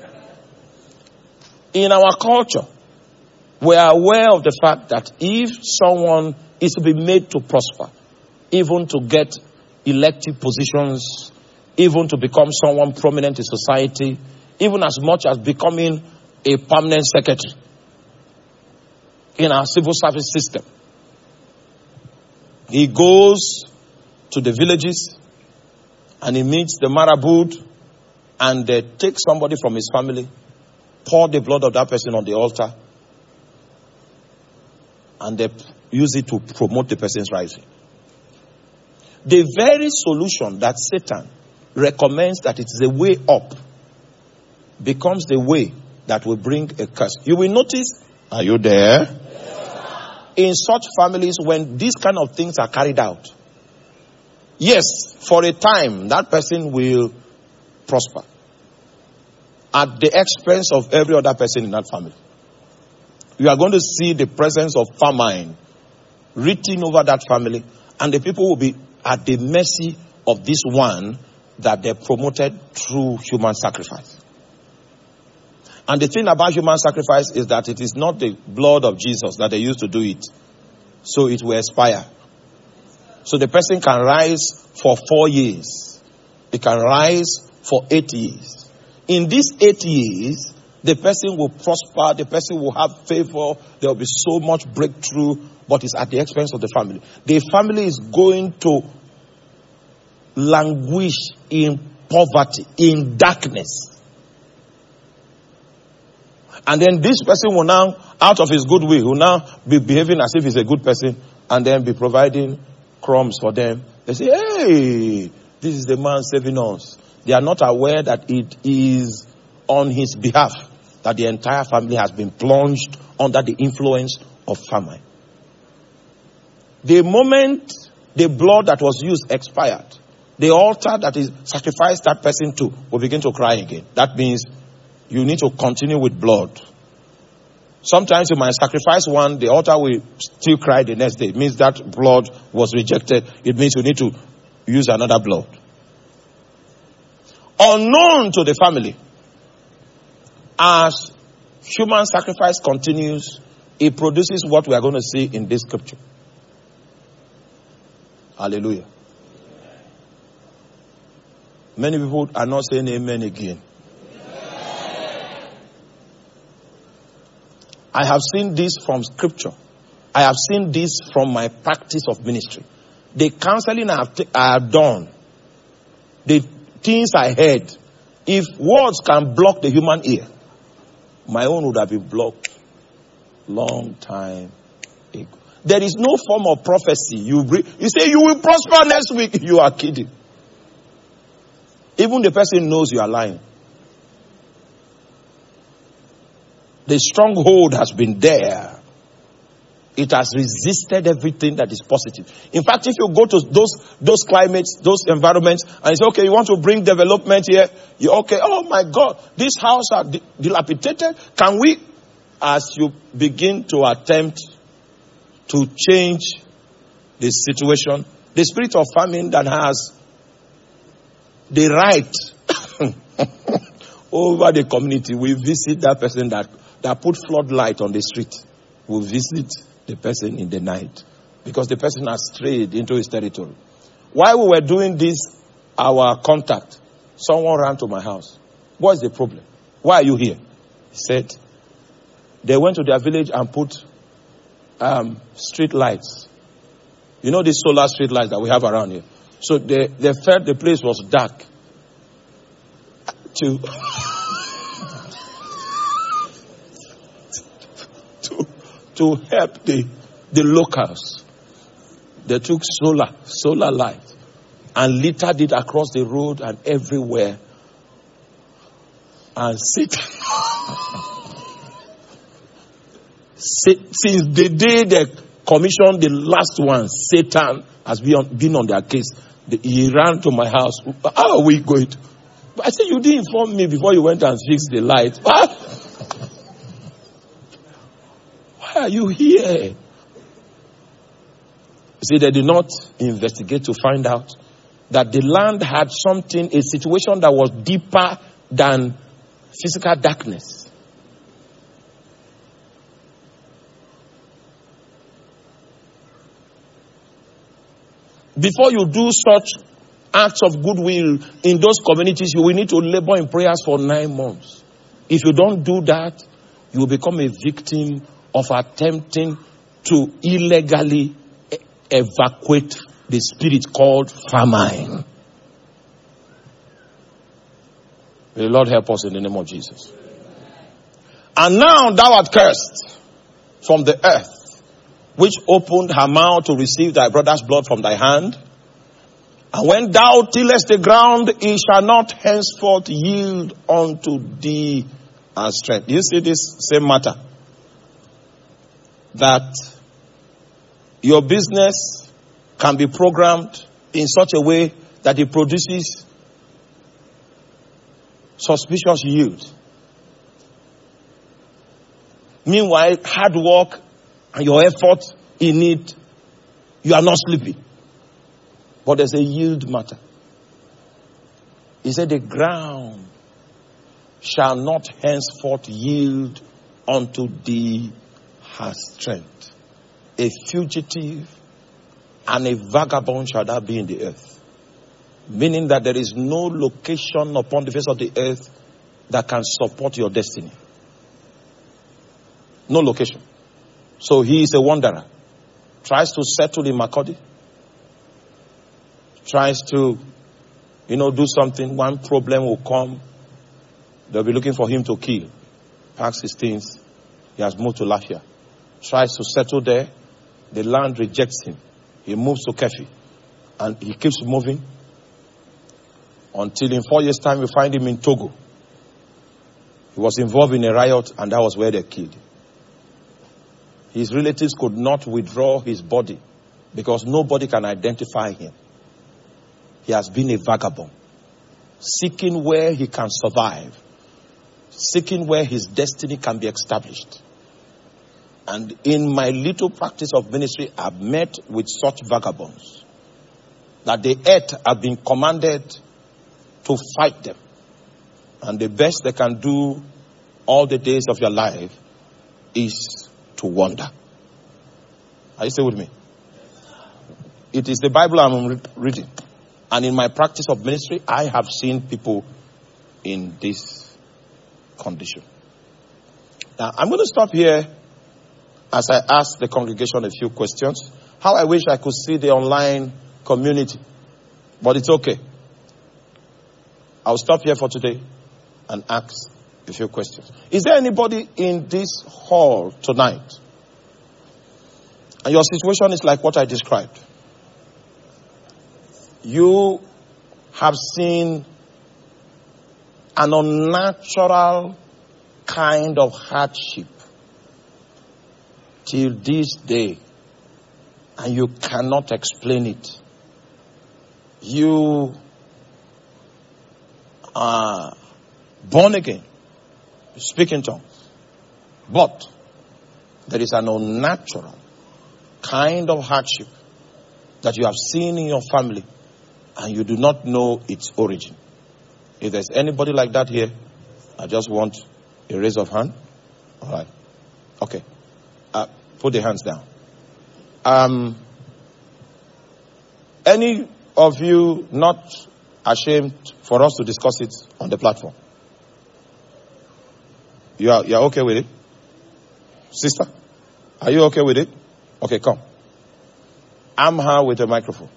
In our culture, we are aware of the fact that if someone is to be made to prosper, even to get elective positions, even to become someone prominent in society, even as much as becoming a permanent secretary in our civil service system, he goes to the villages and he meets the marabouts, and they take somebody from his family, pour the blood of that person on the altar, and they use it to promote the person's rising. The very solution that Satan recommends that it is a way up becomes the way that will bring a curse. You will notice, are you there? Yes. In such families, when these kind of things are carried out, yes, for a time, that person will prosper at the expense of every other person in that family. You are going to see the presence of famine written over that family, and the people will be at the mercy of this one that they promoted through human sacrifice. And the thing about human sacrifice is that it is not the blood of Jesus that they used to do it, so it will expire. So the person can rise for 4 years. It can rise for 8 years. In these 8 years, the person will prosper, the person will have favor, there will be so much breakthrough, but it's at the expense of the family. The family is going to languish in poverty, in darkness. And then this person will now, out of his goodwill, will now be behaving as if he's a good person, and then be providing crumbs for them. They say, hey, this is the man saving us. They are not aware that it is on his behalf that the entire family has been plunged under the influence of famine. The moment the blood that was used expired, the altar that is sacrificed that person to will begin to cry again. That means you need to continue with blood. Sometimes you might sacrifice one, the altar will still cry the next day. It means that blood was rejected. It means you need to use another blood. Unknown to the family, as human sacrifice continues, it produces what we are going to see in this scripture. Hallelujah. Many people are not saying amen again. I have seen this from scripture. I have seen this from my practice of ministry. The counseling I have done, the things I heard, if words can block the human ear, my own would have been blocked long time ago. There is no form of prophecy. You say you will prosper next week. You are kidding. Even the person knows you are lying. The stronghold has been there. It has resisted everything that is positive. In fact, if you go to those climates, those environments, and you say, okay, you want to bring development here, okay, oh my God, this house are dilapidated. Can we, as you begin to attempt to change the situation, the spirit of famine that has the right over the community will visit that person that put floodlight on the street, will visit the person in the night, because the person has strayed into his territory. While we were doing this, our contact, someone ran to my house. What's the problem? Why are you here? He said, they went to their village and put street lights. You know these solar street lights that we have around here. So they felt the place was dark. To help the locals, they took solar light and littered it across the road and everywhere. And Satan, since the day they commissioned the last one, Satan has been on their case. He ran to my house. How are we going to? But I said, you didn't inform me before you went and fixed the light. Why are you here? You see, they did not investigate to find out that the land had something, a situation that was deeper than physical darkness. Before you do such acts of goodwill in those communities, you will need to labor in prayers for 9 months. If you don't do that, you will become a victim of attempting to illegally evacuate the spirit called famine. May the Lord help us in the name of Jesus. And now thou art cursed from the earth, which opened her mouth to receive thy brother's blood from thy hand. And when thou tillest the ground, it shall not henceforth yield unto thee as strength. Do you see this same matter? That your business can be programmed in such a way that it produces suspicious yield. Meanwhile, hard work and your effort in it, you are not sleeping. But there's a yield matter. He said, the ground shall not henceforth yield unto thee her strength. A fugitive and a vagabond shall thou be in the earth. Meaning that there is no location upon the face of the earth that can support your destiny. No location. So he is a wanderer. Tries to settle in Makurdi. Tries to, do something. One problem will come. They'll be looking for him to kill. Packs his things. He has moved to Lafia. Tries to settle there. The land rejects him. He moves to Kefi. And he keeps moving. Until in 4 years' time, we find him in Togo. He was involved in a riot, and that was where they killed him. His relatives could not withdraw his body because nobody can identify him. He has been a vagabond, seeking where he can survive, seeking where his destiny can be established. And in my little practice of ministry, I've met with such vagabonds that the earth have been commanded to fight them. And the best they can do all the days of your life is to wander. Are you still with me? It is the Bible I'm reading. And in my practice of ministry, I have seen people in this condition. Now, I'm going to stop here as I ask the congregation a few questions. How I wish I could see the online community. But it's okay. I'll stop here for today and ask a few questions. Is there anybody in this hall tonight, and your situation is like what I described? You have seen an unnatural kind of hardship till this day, and you cannot explain it. You are born again, you speak in tongues, but there is an unnatural kind of hardship that you have seen in your family, and you do not know its origin. If there's anybody like that here, I just want a raise of hand. All right. Okay. Put the hands down. Any of you not ashamed for us to discuss it on the platform? You are okay with it? Sister, are you okay with it? Okay, come. I'm here with a microphone.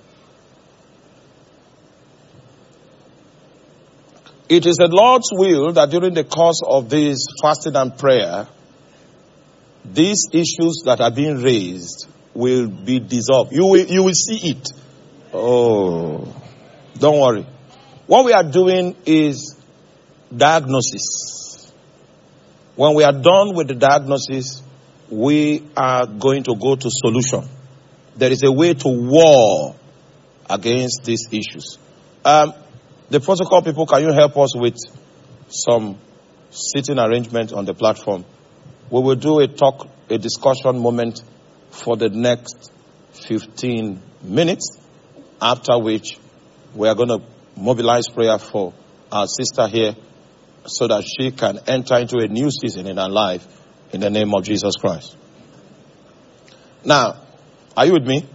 It is the Lord's will that during the course of this fasting and prayer, these issues that are being raised will be dissolved. You will see it. Oh, don't worry. What we are doing is diagnosis. When we are done with the diagnosis, we are going to go to solution. There is a way to war against these issues. The protocol people, can you help us with some sitting arrangement on the platform? We will do a discussion moment for the next 15 minutes, after which we are going to mobilize prayer for our sister here so that she can enter into a new season in her life in the name of Jesus Christ. Now, are you with me?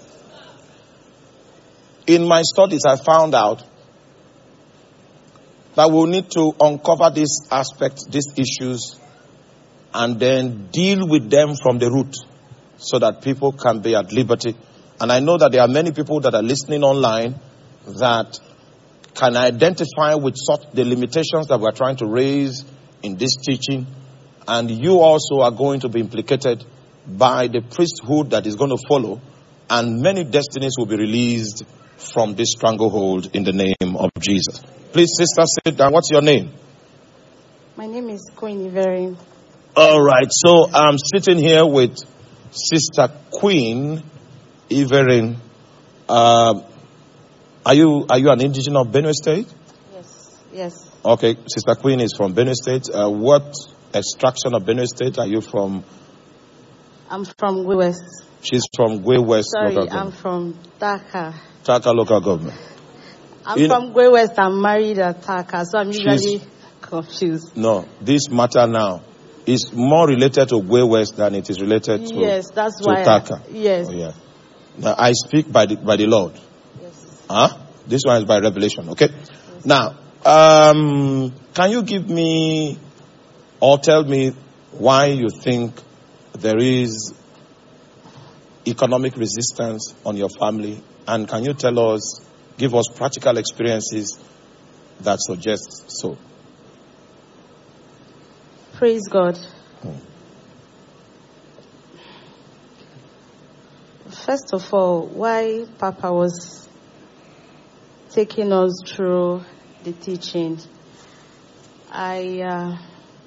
In my studies, I found out that we'll need to uncover these aspects, these issues, and then deal with them from the root so that people can be at liberty. And I know that there are many people that are listening online that can identify with the limitations that we're trying to raise in this teaching. And you also are going to be implicated by the priesthood that is going to follow. And many destinies will be released from this stranglehold in the name of Jesus. Please, sister, sit down. What's your name? My name is Queen Ivering. All right. So I'm sitting here with Sister Queen Ivering. Are you an indigenous of Benue State? Yes. Okay, Sister Queen is from Benue State. What extraction of Benue State are you from? I'm from Gwe West. She's from Gwe West. Sorry, I'm from Taka. Taka local government. I'm from Gwe West. I'm married at Taka, so I'm usually confused. No, this matter now is more related to Gwe West than it is related to, yes, that's why Taka. Yes. Oh, yeah. Now, I speak by the Lord. Yes. This one is by revelation, okay? Yes. Now, can you give me or tell me why you think there is economic resistance on your family? And can you give us practical experiences that suggest so? Praise God. First of all, why Papa was taking us through the teaching, I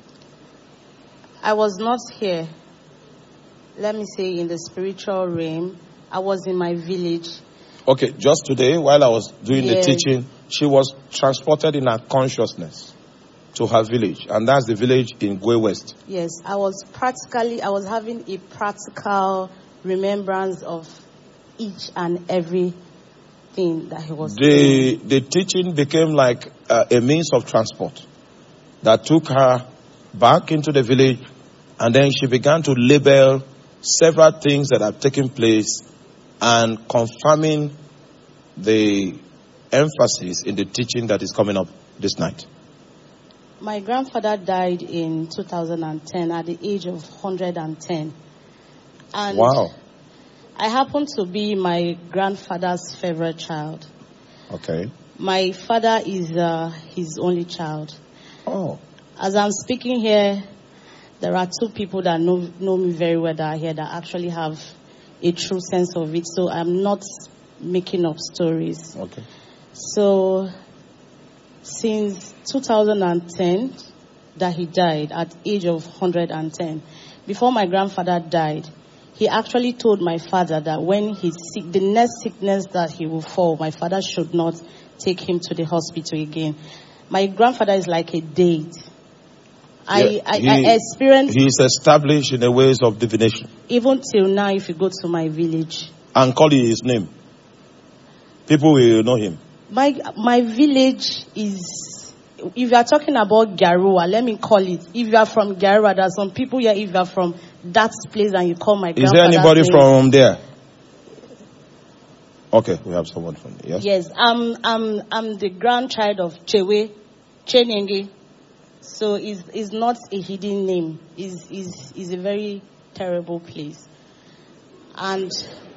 was not here, let me say, in the spiritual realm. I was in my village. Okay, just today, while I was doing the teaching, she was transported in her consciousness to her village, and that's the village in Gwe West. Yes, I was having a practical remembrance of each and every thing that he was doing. The teaching became like a means of transport that took her back into the village, and then she began to label several things that have taken place and confirming the emphasis in the teaching that is coming up this night. My grandfather died in 2010 at the age of 110. And wow. I happen to be my grandfather's favorite child. Okay. My father is his only child. Oh. As I'm speaking here, there are two people that know me very well that are here that actually have a true sense of it. So I'm not making up stories. Okay. So since 2010 that he died at age of 110, before my grandfather died, he actually told my father that when he's sick, the next sickness that he will fall, my father should not take him to the hospital again. My grandfather is like a date. I experienced... He is established in the ways of divination. Even till now, if you go to my village... And call his name. People will know him. My village is... If you are talking about Garua, let me call it. If you are from Garua, there are some people here, if you are from that place and you call my grandfather's name... Is there anybody from there? Okay, we have someone from there. Yes? Yes, I'm the grandchild of Chewe, Chenenge. So it's not a hidden name. It's a very terrible place. And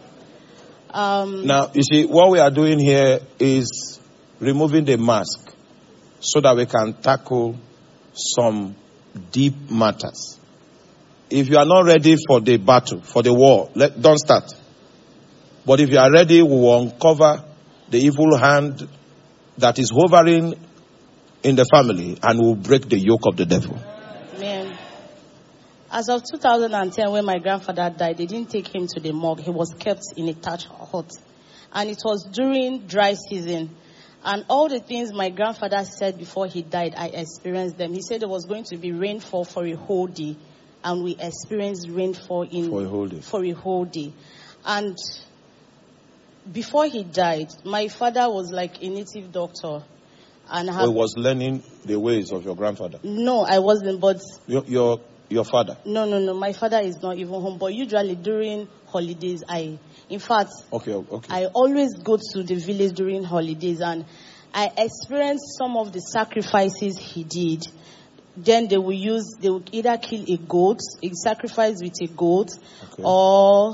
now, you see, what we are doing here is removing the mask so that we can tackle some deep matters. If you are not ready for the battle, for the war, don't start. But if you are ready, we will uncover the evil hand that is hovering in the family and will break the yoke of the devil. Amen. As of 2010, when my grandfather died, they didn't take him to the morgue. He was kept in a thatched hut. And it was during dry season. And all the things my grandfather said before he died, I experienced them. He said there was going to be rainfall for a whole day. And we experienced rainfall for a whole day. And before he died, my father was like a native doctor. And He was learning the ways of your grandfather. No, I wasn't, but... Your father? No. My father is not even home. But usually during holidays, I always go to the village during holidays, and I experienced some of the sacrifices he did. Then they would either kill a goat, a sacrifice with a goat, or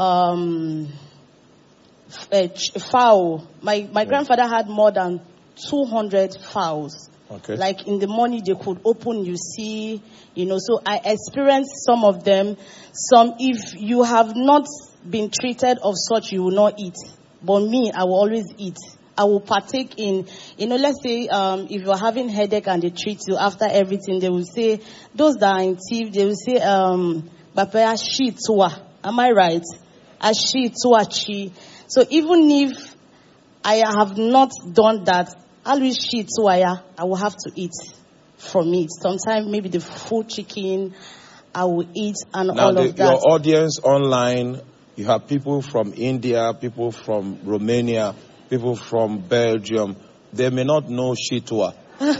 a fowl. My grandfather had more than 200 fowls. Okay. Like in the morning they could open, you see, so I experienced some of them. Some, if you have not been treated of such, you will not eat. But me, I will always eat. I will partake in, let's say, if you're having headache and they treat you after everything, they will say, those that are in TIF, they will say, Bapaya shi tuwa. Am I right? Ashi tuwa chi. So even if I have not done that, I will have to eat from it. Sometimes maybe the full chicken I will eat and all of that. Your audience online, you have people from India, people from Romania, people from Belgium. They may not know Shitwa.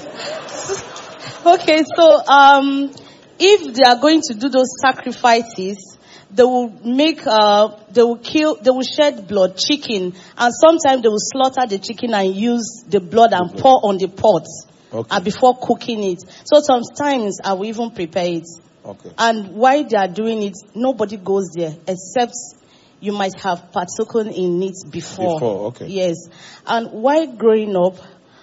Okay, so if they are going to do those sacrifices, they will shed blood, chicken, and sometimes they will slaughter the chicken and use the blood and pour on the pot before cooking it. So sometimes I will even prepare it. Okay. And while they are doing it, nobody goes there except you might have partaken in it before. Okay. Yes. And while growing up,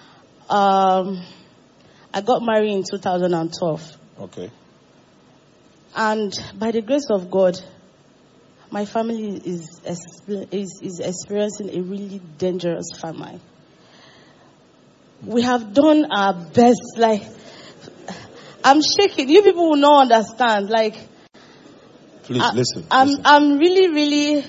I got married in 2012. Okay. And by the grace of God, my family is experiencing a really dangerous famine. We have done our best. Like, I'm shaking. You people will not understand. Like, please listen. I'm really,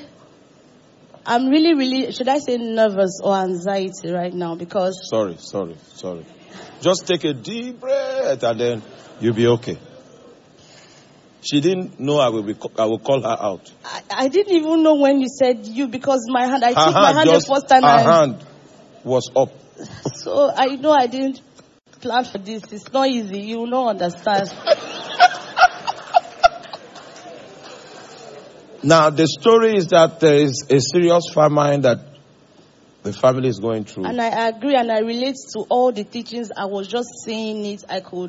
should I say nervous or anxiety right now? Because sorry. Just take a deep breath and then you'll be okay. She didn't know I will call her out. I didn't even know when you said you, because my hand, I took my hand the first time. Her hand was up. So I know I didn't plan for this. It's not easy. You will not understand. Now, the story is that there is a serious famine that the family is going through. And I agree, and I relate to all the teachings. I was just saying it.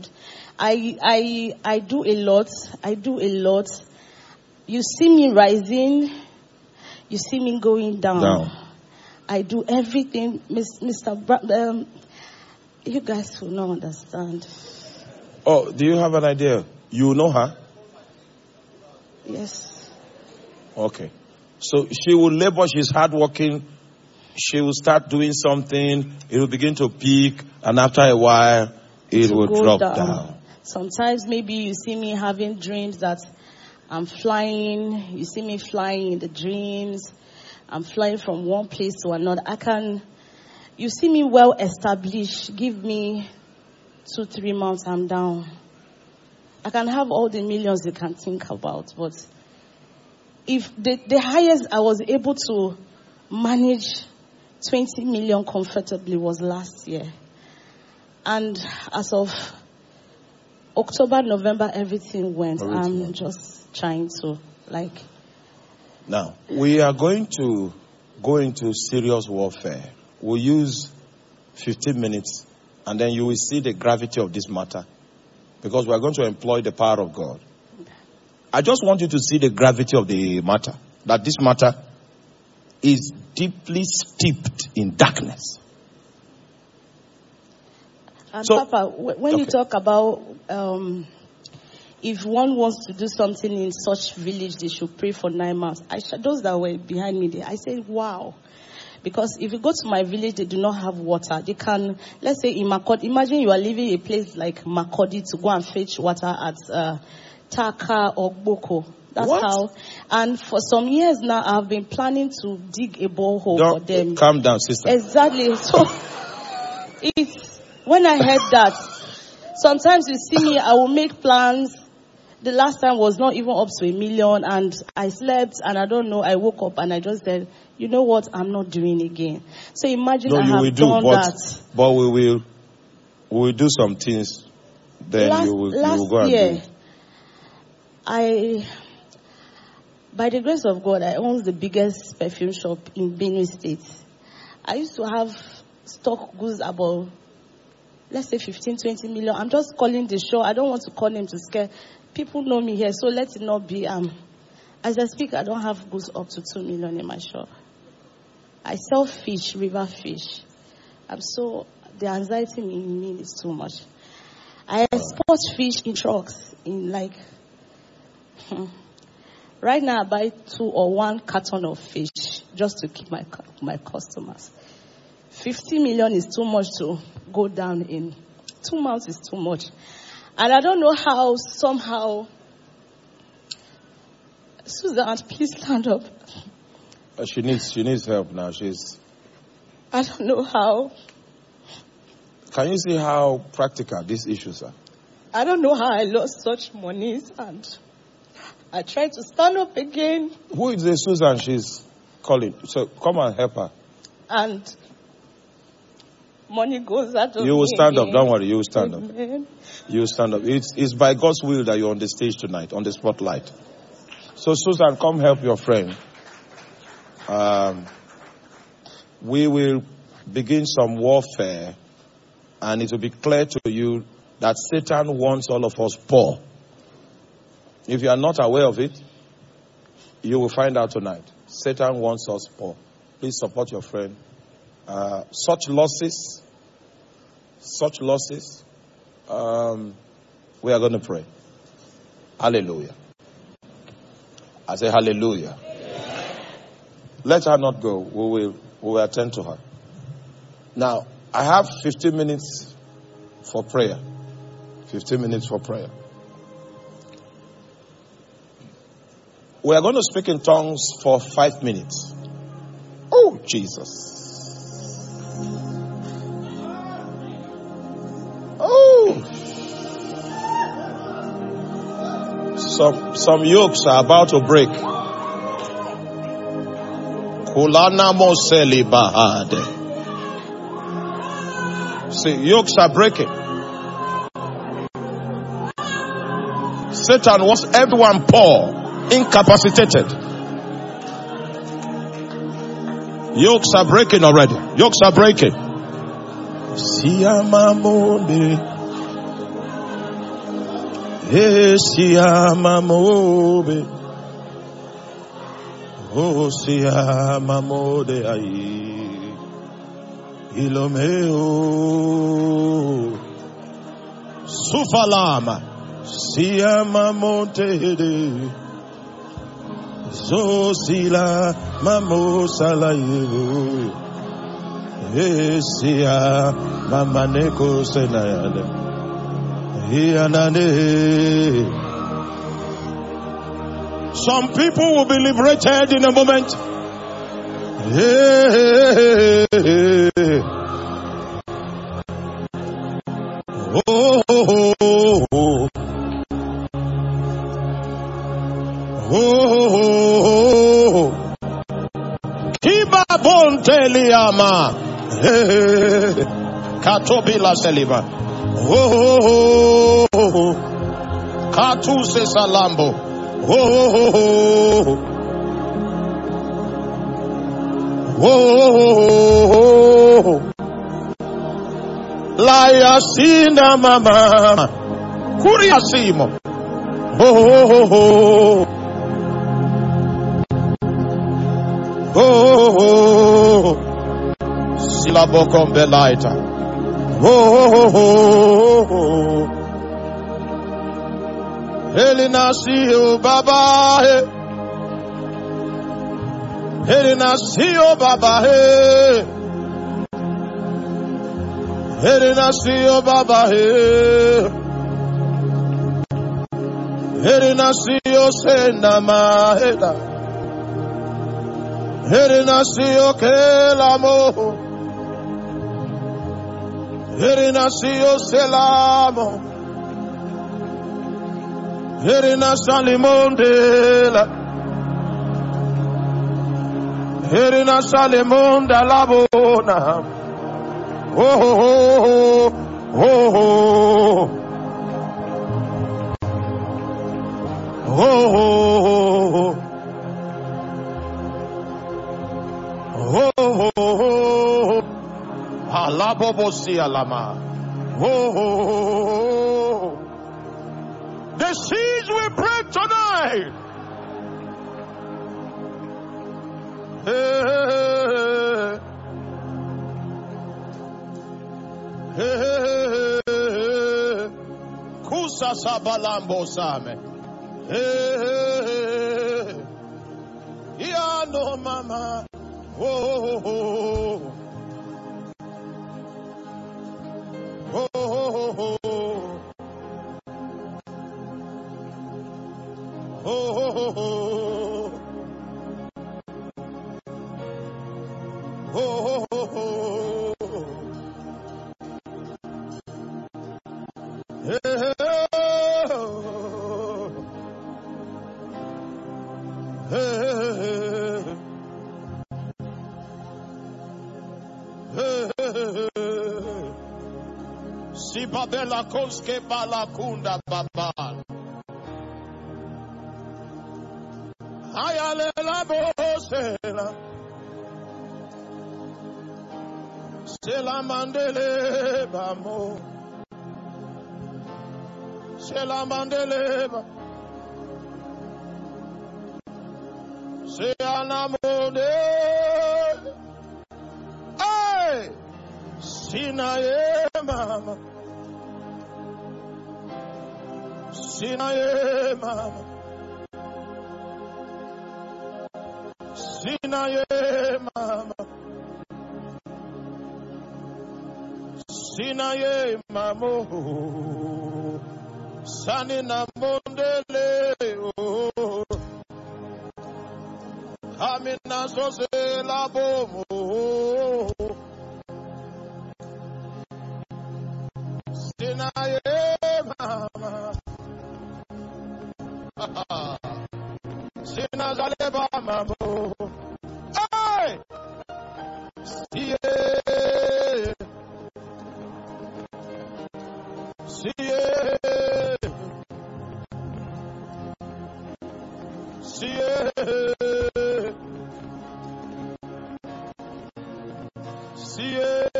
I do a lot. You see me rising. You see me going down. I do everything, Mr. You guys will not understand. Oh, do you have an idea? You know her? Yes. Okay. So she will labor, she's hardworking. She will start doing something. It will begin to peak. And after a while, it will drop down. Sometimes maybe you see me having dreams that I'm flying. You see me flying in the dreams. I'm flying from one place to another. You see me well established. Give me 2-3 months, I'm down. I can have all the millions you can think about, but if the highest I was able to manage 20 million comfortably was last year. And as of October, November, everything went. I'm just trying to Now, we are going to go into serious warfare. We'll use 15 minutes and then you will see the gravity of this matter, because we are going to employ the power of God. I just want you to see the gravity of the matter, that this matter is deeply steeped in darkness. And Papa, when you talk about if one wants to do something in such village, they should pray for 9 months. Those that were behind me, I said, wow. Because if you go to my village, they do not have water. They can, let's say in Makurdi, imagine you are leaving a place like Makurdi to go and fetch water at Taka or Boko. That's how. And for some years now, I've been planning to dig a borehole for them. Calm down, sister. Exactly. So, when I heard that, sometimes you see me, I will make plans. The last time was not even up to 1 million, and I slept, and I don't know, I woke up and I just said, you know what, I'm not doing again. So imagine I have done that. But we will do some things, then you will go and do it. By the grace of God, I own the biggest perfume shop in Benue State. I used to have stock goods about, let's say 15, 20 million. I'm just calling the show. I don't want to call them to scare. People know me here, so let it not be. As I speak, I don't have goods up to 2 million in my shop. I sell fish, river fish. The anxiety in me is too much. I export fish in trucks right now I buy 2 or 1 carton of fish just to keep my customers. 50 million is too much to go down in 2 months is too much. And I don't know how, somehow, Susan, please stand up. She needs help now. I don't know how. Can you see how practical these issues are? I don't know how I lost such monies, and I tried to stand up again. Who is the Susan she's calling? So come and help her. And money goes out of You will stand again. up. Don't worry. You will stand Amen. up. You will stand up. It's by God's will that you're on the stage tonight, on the spotlight. So Susan, come help your friend. We will begin some warfare, and it will be clear to you that Satan wants all of us poor. If you are not aware of it, you will find out tonight. Satan wants us poor. Please support your friend. Such losses, we are going to pray. Hallelujah. I say hallelujah. Let her not go. We will attend to her. Now, I have 15 minutes for prayer. 15 minutes for prayer. We are going to speak in tongues for 5 minutes. Oh, Jesus. Oh. Some yokes are about to break. Kulana Moseli Bahade. See, yokes are breaking. Satan wants everyone poor, incapacitated. Yokes are breaking already. Yokes are breaking. Siamamode. Siamamode. Oh, siamamode ai. Ilomeo. Sufalama. Siamamonte. Zosila mamosalayo. Esia mamaneko senayale. Hianane. Some people will be liberated in a moment. Oh, oh, oh, oh. Oh, Kiba Bonteliama Katobila Seliva. Oh, Katuse Salambo. Oh, Laya Sina Mama Kuriasimo. Oh, oh, Silabokom Belaita. Oh, Elina Sio Baba. Elina Sio Baba. Elina Sio Baba. Elina Sio Senama Heda. Erinasio kelamo, Erinasio selamo, Herina Salimondela. Herina Salimonda Labona. Oh, oh, oh, oh. Oh, oh, oh, oh, Alabobosi Alama. Oh, the seas will break tonight. Hey, hey, Kusa Sabalambo Same. Hey, yeah, no, mama. Oh, oh, oh, Si babela koske balakunda babal. Ayale la bosela. Sela mandele bamo. Sela mandele ba. Se anamone. Hey! Sinaye mama. Sinaye mama. Sinaye mama. Sinaye mamo. Sanina mondele. Amina sose labo. Sinaye mama. Sina zaleba mamo. Hey! Sie. Sie. Sie. Sie.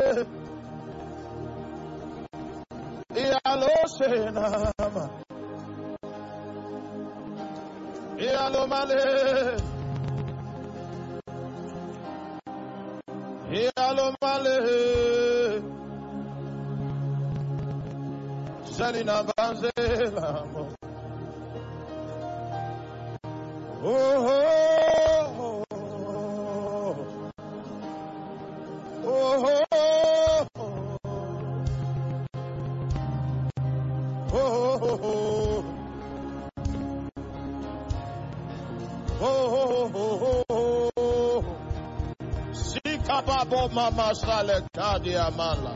Ialo senama. Ialo male. Ialo male. Salina banzela. Oh, oh, oh, oh, Sikababo mama sale kadi amala.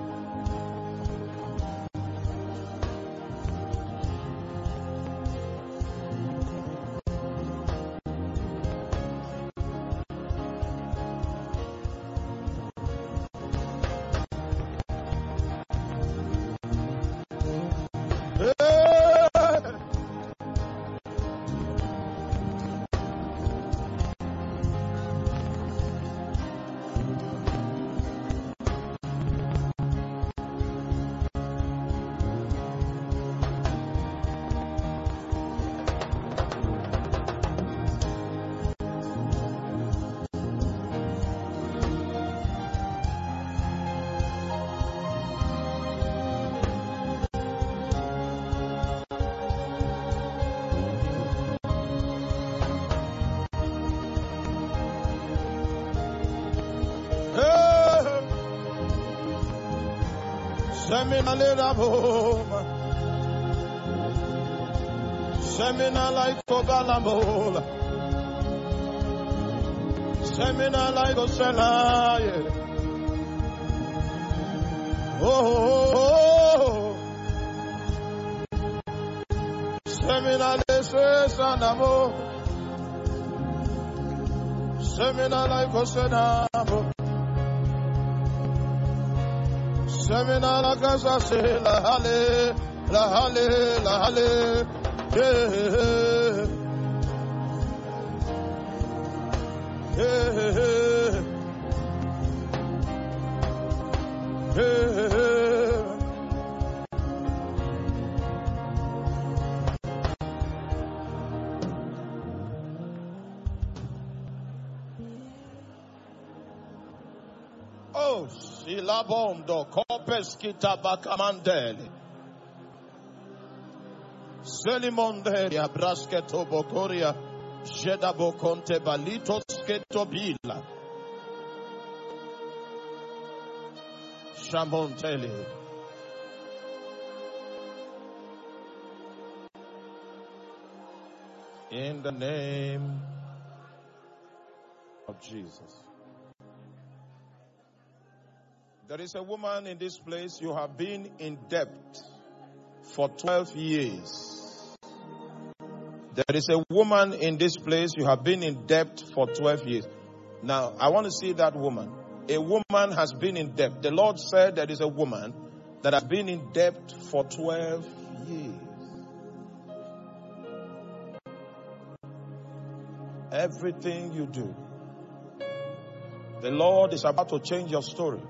Semina lera boma. Semina like Kobalamola. Semina like Osenaye. Oh, Seminale Sanamo. Seminala Cosenamo. Seminala Casa se la hale, la hale, la hale. Oh, Silabondo, Copes Kitabacamandeli, Selimonde, Abrasketo Bocoria, Jedabo Conte Balitos Ketobila, Shamonteli. In the name of Jesus. There is a woman in this place, you have been in debt for 12 years. There is a woman in this place, you have been in debt for 12 years. Now, I want to see that woman. A woman has been in debt. The Lord said there is a woman that has been in debt for 12 years. Everything you do, the Lord is about to change your story.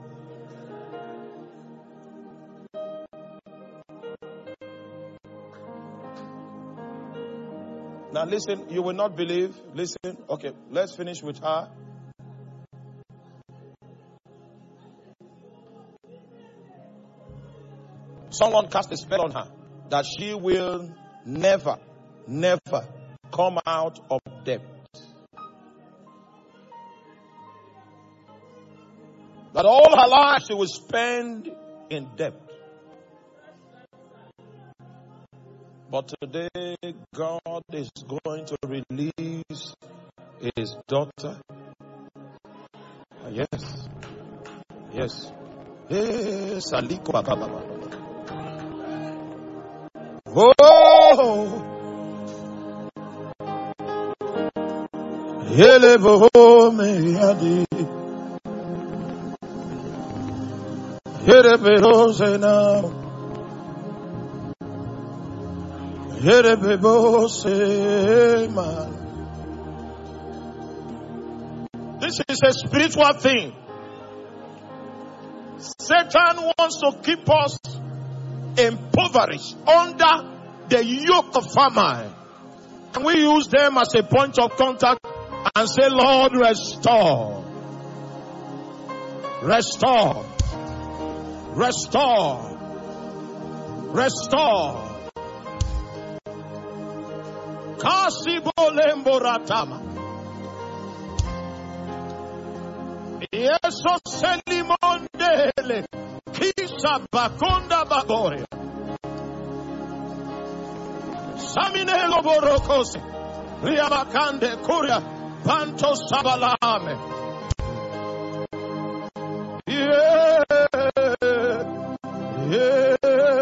Now listen, you will not believe. Listen, okay, let's finish with her. Someone cast a spell on her that she will never come out of debt. That all her life she will spend in debt. But today, God is going to release His daughter. Yes. Yes. Yes. Oh. Elevo me adi. Elevero sena. This is a spiritual thing. Satan wants to keep us impoverished under the yoke of famine. And we use them as a point of contact and say, Lord, restore. Restore. Restore. Restore. Kasibo lemboratama. Yeso selimondele. Kisa bakonda bagoria. Saminelo borokose. Riabakande kuria. Panto sabalame. Yeah. Yeah.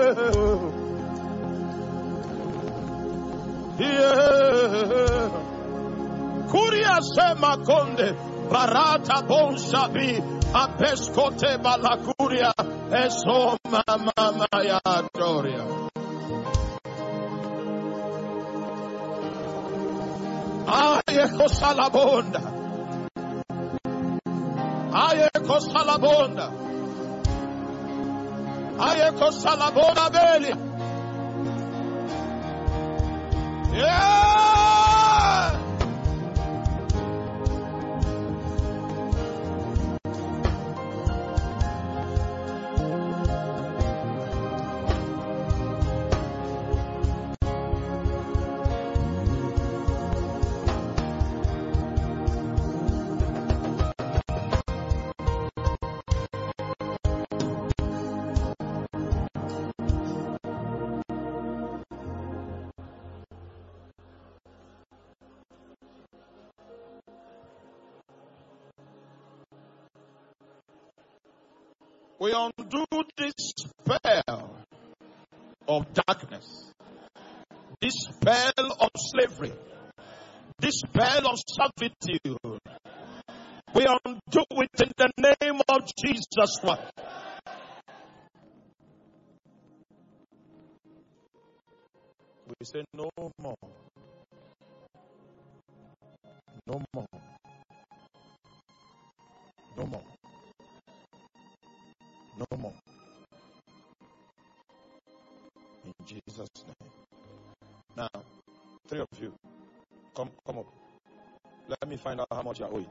Yeah. Kuria sema konde barata bonsabi apeskote balakuria eso mama ya gloria. Aye kosalabonda. Aye kosalabonda. Aye kosalabonda beli. Yeah. We undo this spell of darkness this spell of slavery, this spell of servitude, we undo it in the name of Jesus Christ. We say no more. No more. No more. No more. In Jesus' name. Now, 3 of you, come up. Let me find out how much you are owing.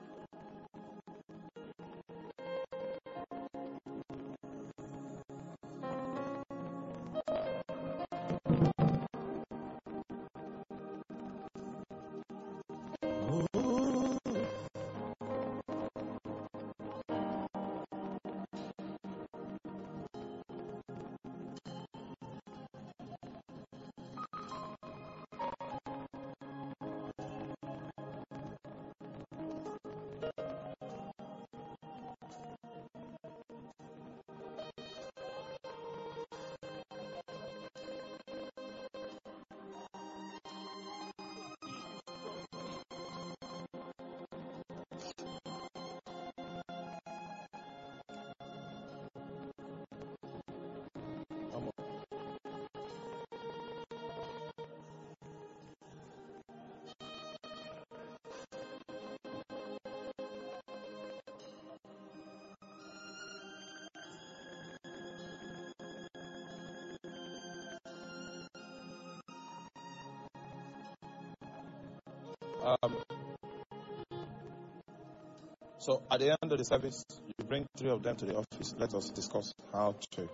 So at the end of the service, you bring 3 of them to the office. Let us discuss how to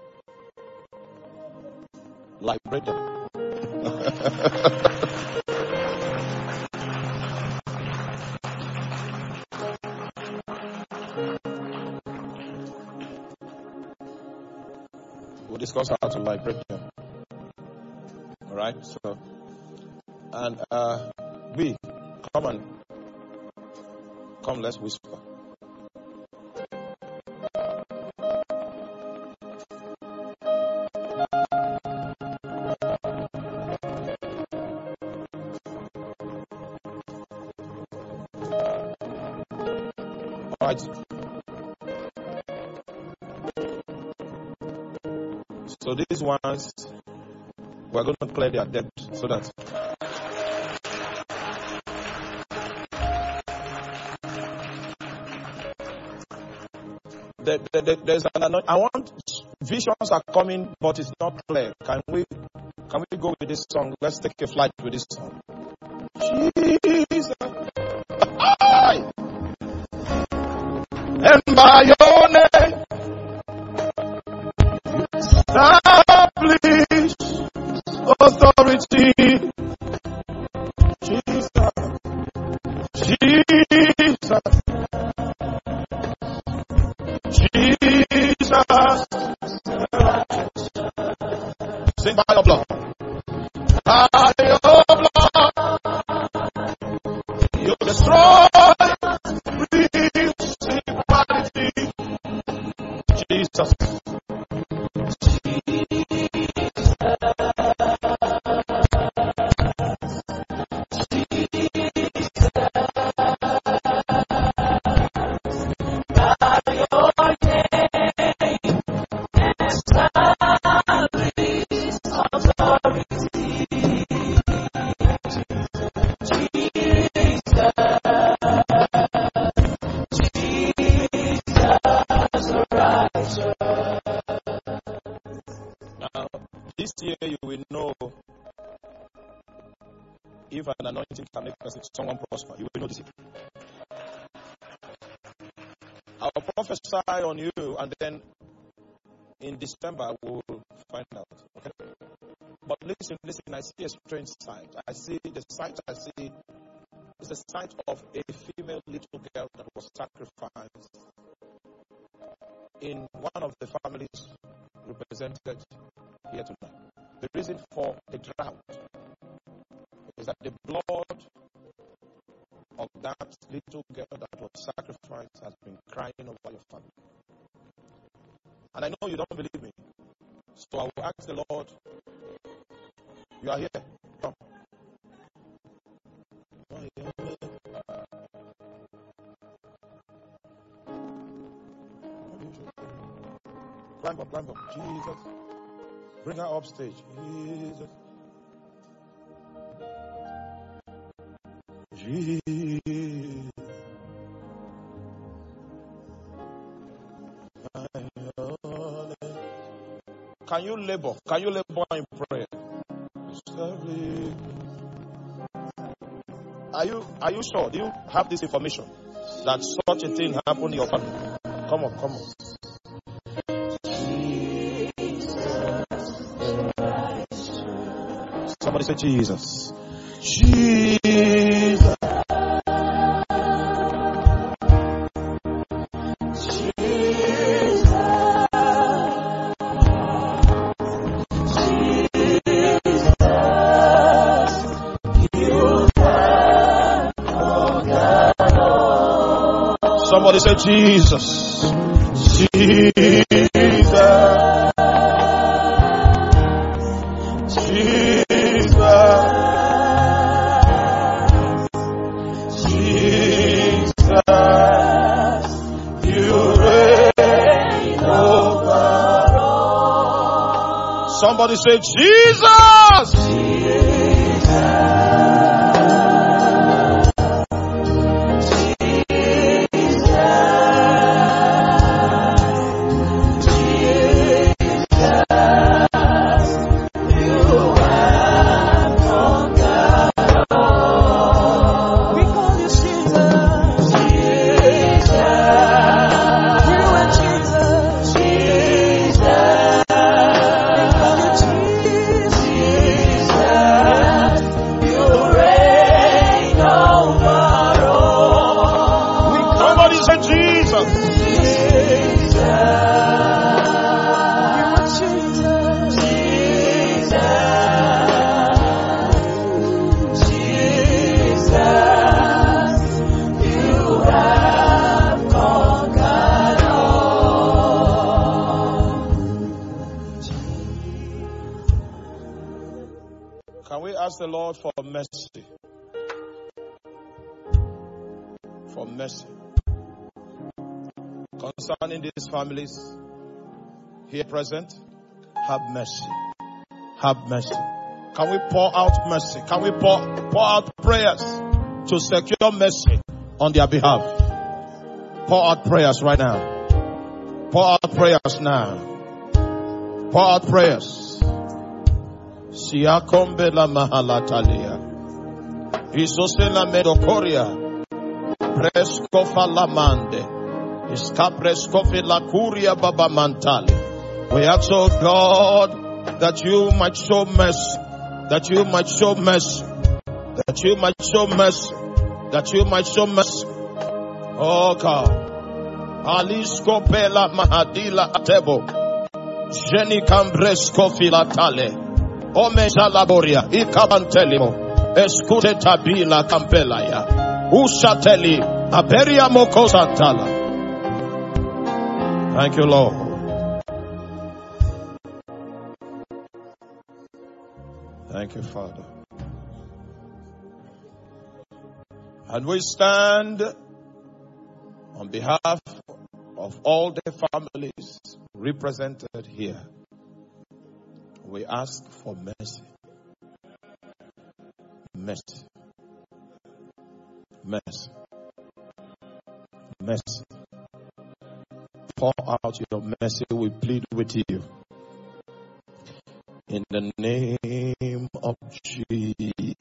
liberate them. We'll discuss how to liberate them. All right. So, and come. Let's whisper. Right. So these ones, we're going to clear their debt so that there's an. I want visions are coming, but it's not clear. Can we go with this song? Let's take a flight with this song. Jesus. And by your name, establish authority. Jesus. Sing by your blood. By your blood. You destroy principality. Jesus. This year you will know if an anointing can make someone prosper. You will know this. I'll prophesy on you, and then in December we'll find out. Okay? But listen, I see a strange sight. I see the sight I see is a sight of a female little girl that was sacrificed in one of the families represented here tonight. The reason for the drought is that the blood of that little girl that was sacrificed has been crying over your family. And I know you don't believe me. So I will ask the Lord You are here. Come. Climb up. Jesus. Bring her up stage. Jesus. Jesus. Can you labor? Can you labor in prayer? Are you sure? Do you have this information that such a thing happened in your family? Come on. Somebody say Jesus. Jesus. Somebody say Jesus. Jesus. Somebody say Jesus. Can we ask the Lord for mercy? For mercy. Concerning these families here present, have mercy. Have mercy. Can we pour out mercy? Can we pour out prayers to secure mercy on their behalf? Pour out prayers right now. Pour out prayers now. Pour out prayers. Siakombe la mahalatalia. Isosela medokoria. Presco falamande. Iscapresco filacuria baba mantali. We ask, oh God, that you might show mercy. That you might show mercy. That you might show mercy. That you might show mercy. Oh God. Alisco pela mahadila atebo. Jenny cambresco filatale. Omesa laboria. Ikabantelimo. Escute tabila campelaya. Usateli. Aberia mokosantala. Thank you, Lord. Thank you, Father. And we stand on behalf of all the families represented here. We ask for mercy. Mercy. Mercy. Mercy. Pour out your mercy, we plead with you. In the name of Jesus.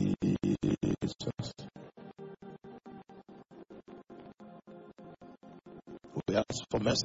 We ask for mercy.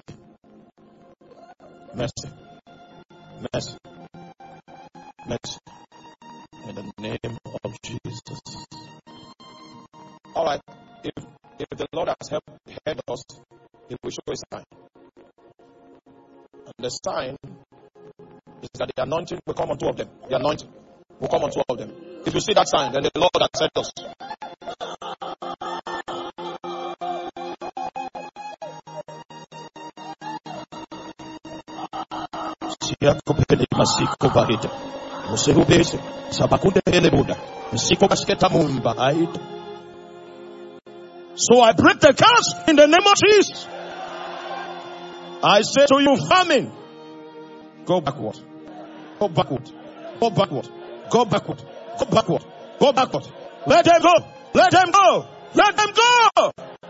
Mercy. Mercy. Mercy. In the name of Jesus. All right. If the Lord has heard us, He will show a sign. And the sign is that the anointing will come on two of them. The anointing will come on two of them. If you see that sign, then the Lord has sent us. So I break the curse in the name of Jesus. I say to you, famine, go backward. Go backward. Go backward. Go backward. Go backward. Go backward. Let them go. Let them go. Let them go.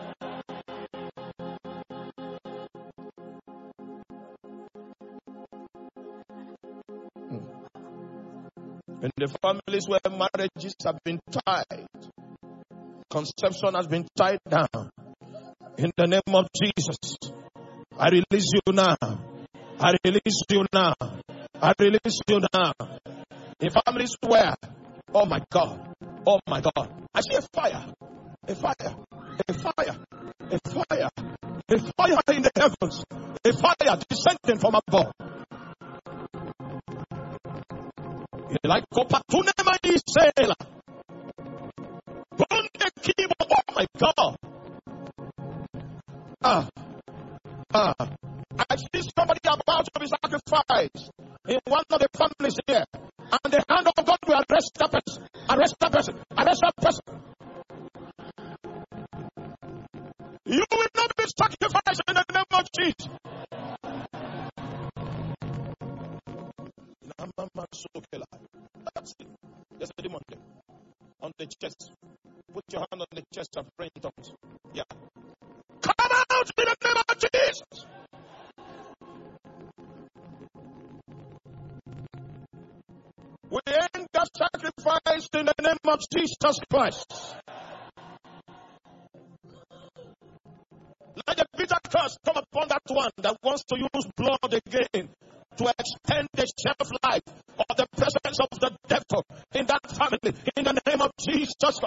In the families where marriages have been tied, conception has been tied down, in the name of Jesus, I release you now. I release you now. I release you now. In families where, oh my God, I see a fire, a fire, a fire, a fire, a fire in the heavens, a fire descending from above. Like Kopatune Maisela. Oh my God. I see somebody about to be sacrificed in one of the families here. And the hand of God will arrest that person. Arrest that person. Arrest that person. You will not be sacrificed in the name of Jesus. That's it. There's a demon there. On the chest. Put your hand on the chest and pray in tongues. Yeah. Come out in the name of Jesus. We end that sacrifice in the name of Jesus Christ. Let the bitter curse come upon that one that wants to use blood again to extend the shelf life of the presence of the devil in that family, in the name of Jesus Christ.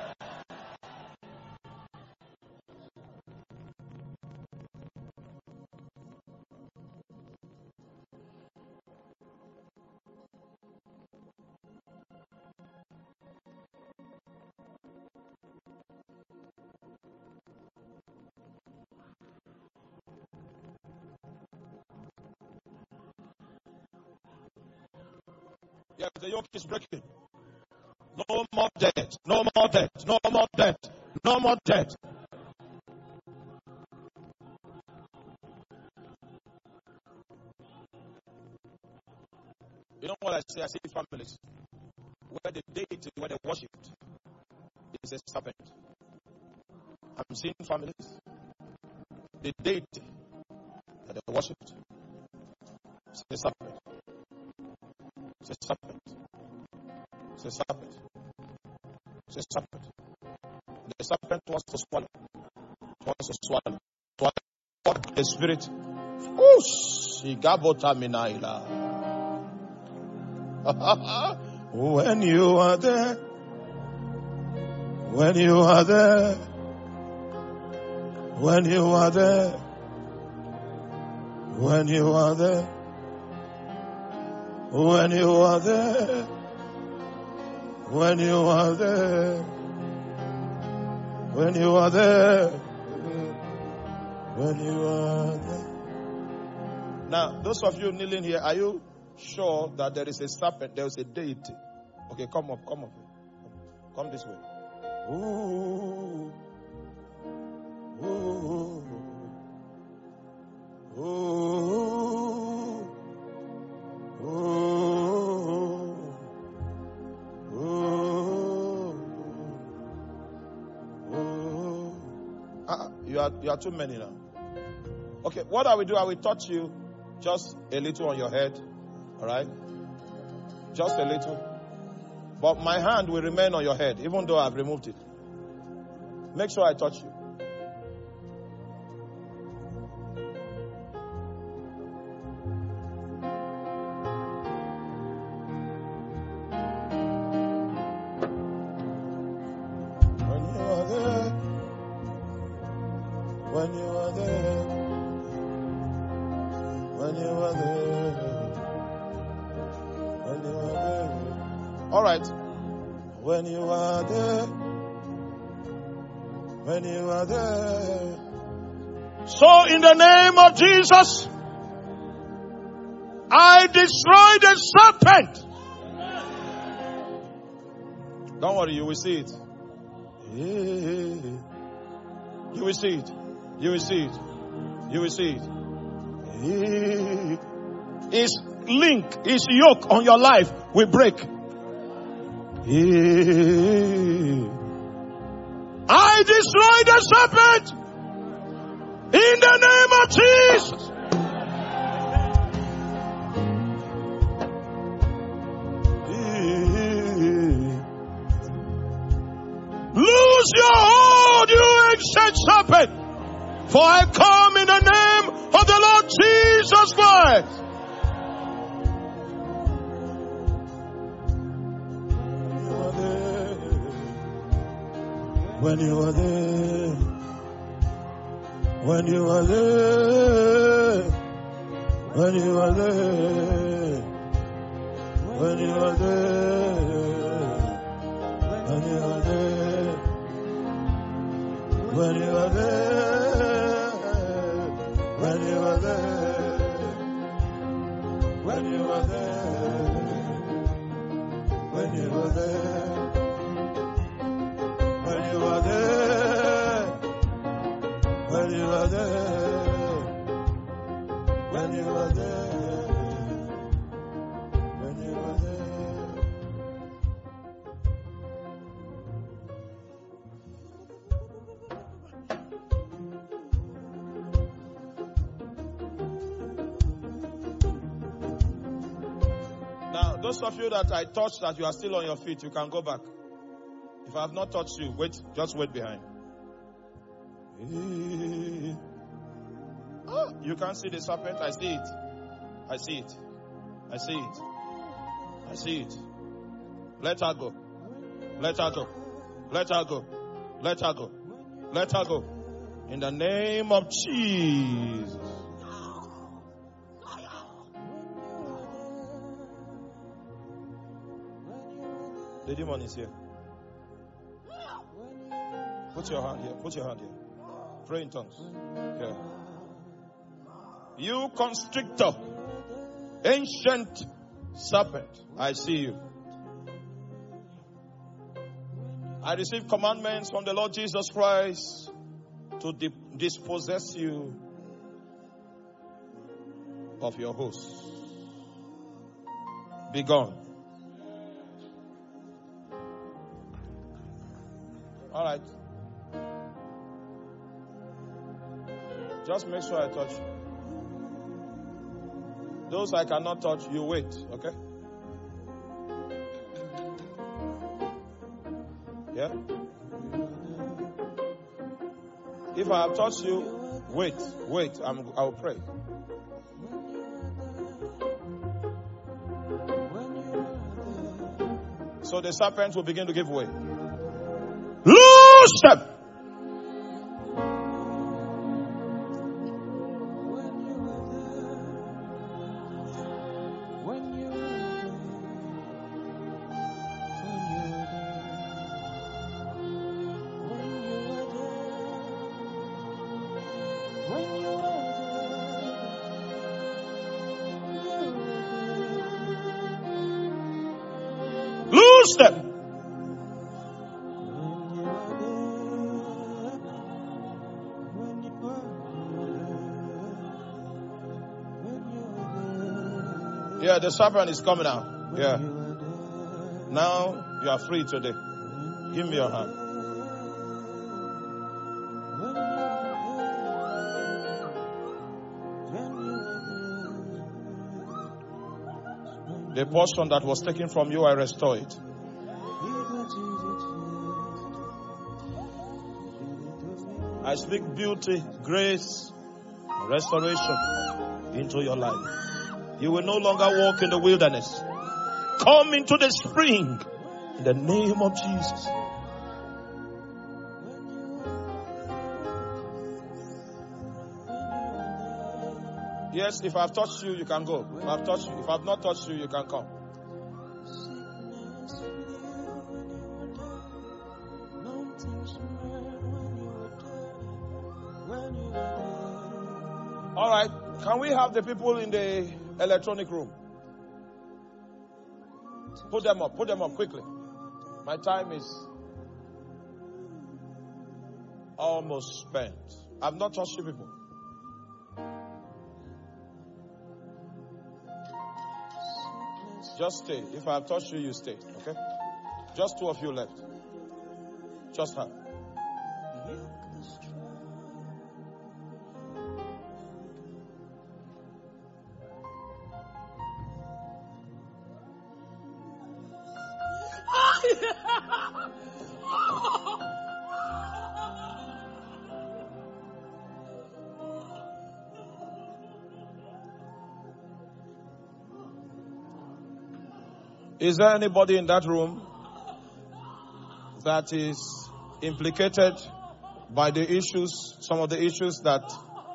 Yes, the yoke is breaking. No more debt. No more debt. No more debt. No more debt. You know what I say? I see families where the deity, where they worshipped, is a serpent. I'm seeing families. The deity that they worshipped is a serpent. It's a serpent. It's a serpent. It's a serpent. The serpent wants to swallow. Wants to swallow. Swallow the spirit. When you are there, when you are there, when you are there, when you are there, when you are there, when you are there, when you are there, when you are there. Now, those of you kneeling here, are you sure that there is a serpent, there is a deity? Okay, come up. Come this way. Ooh. Ooh. Ooh. Ooh. Ooh. You are too many now. Okay, what I will do, I will touch you just a little on your head. Alright? Just a little. But my hand will remain on your head, even though I've removed it. Make sure I touch you. So in the name of Jesus, I destroy the serpent Don't worry, you will see it. You will see it. You will see it. You will see it. His link, his yoke on your life will break. I destroy the serpent in the name of Jesus. Lose your hold, you ancient serpent, for I come in the name of the Lord Jesus Christ. When you are there, when you are there, when you are there, when you are there, when you are there, when you are there, when you are there, when you are there, when you are there. When you are there, when you are there, when you are there, when you are there. Now, those of you that I touched that you are still on your feet, you can go back. If I have not touched you, wait, just wait behind. Oh, you can't see the serpent. I see it. I see it. I see it. I see it. Let her go. Let her go. Let her go. Let her go. Let her go. In the name of Jesus. The demon is here. Put your hand here. Put your hand here. Pray in tongues. Here. You constrictor, ancient serpent, I see you. I receive commandments from the Lord Jesus Christ to dispossess you of your host. Be gone. All right. Just make sure I touch you. Those I cannot touch, you wait, okay? Yeah? If I have touched you, wait. I will pray. So the serpent will begin to give way. Loose them! Loose them! Yeah, the serpent is coming out. Yeah. Now you are free today. Give me your hand. The portion that was taken from you, I restore it. I speak beauty, grace, restoration into your life. You will no longer walk in the wilderness. Come into the spring in the name of Jesus. Yes, if I have touched you, you can go. If I have touched you, if I have not touched you, you can come. All right. Can we have the people in the electronic room? Put them up quickly. My time is almost spent. I've not touched you people. Just stay. If I have touched you, you stay. Okay? Just two of you left. Just her. Is there anybody in that room that is implicated by the issues, some of the issues that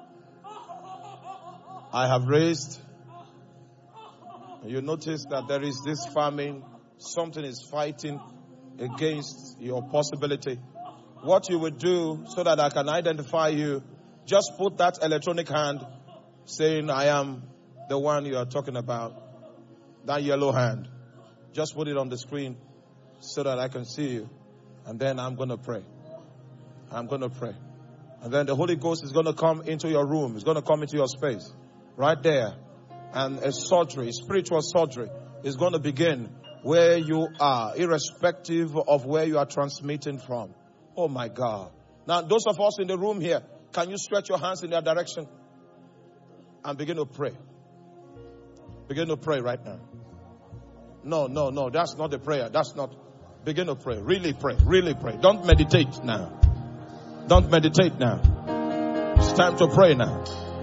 I have raised? You notice that there is this famine, something is fighting against your possibility. What you would do so that I can identify you, just put that electronic hand saying, I am the one you are talking about. That yellow hand. Just put it on the screen so that I can see you. And then I'm going to pray. I'm going to pray. And then the Holy Ghost is going to come into your room. It's going to come into your space. Right there. And a surgery, spiritual surgery, is going to begin where you are, irrespective of where you are transmitting from. Oh my God. Now, those of us in the room here, can you stretch your hands in their direction? And begin to pray. Begin to pray right now. No. That's not the prayer. That's not. Begin to pray. Really pray. Really pray. Don't meditate now. Don't meditate now. It's time to pray now.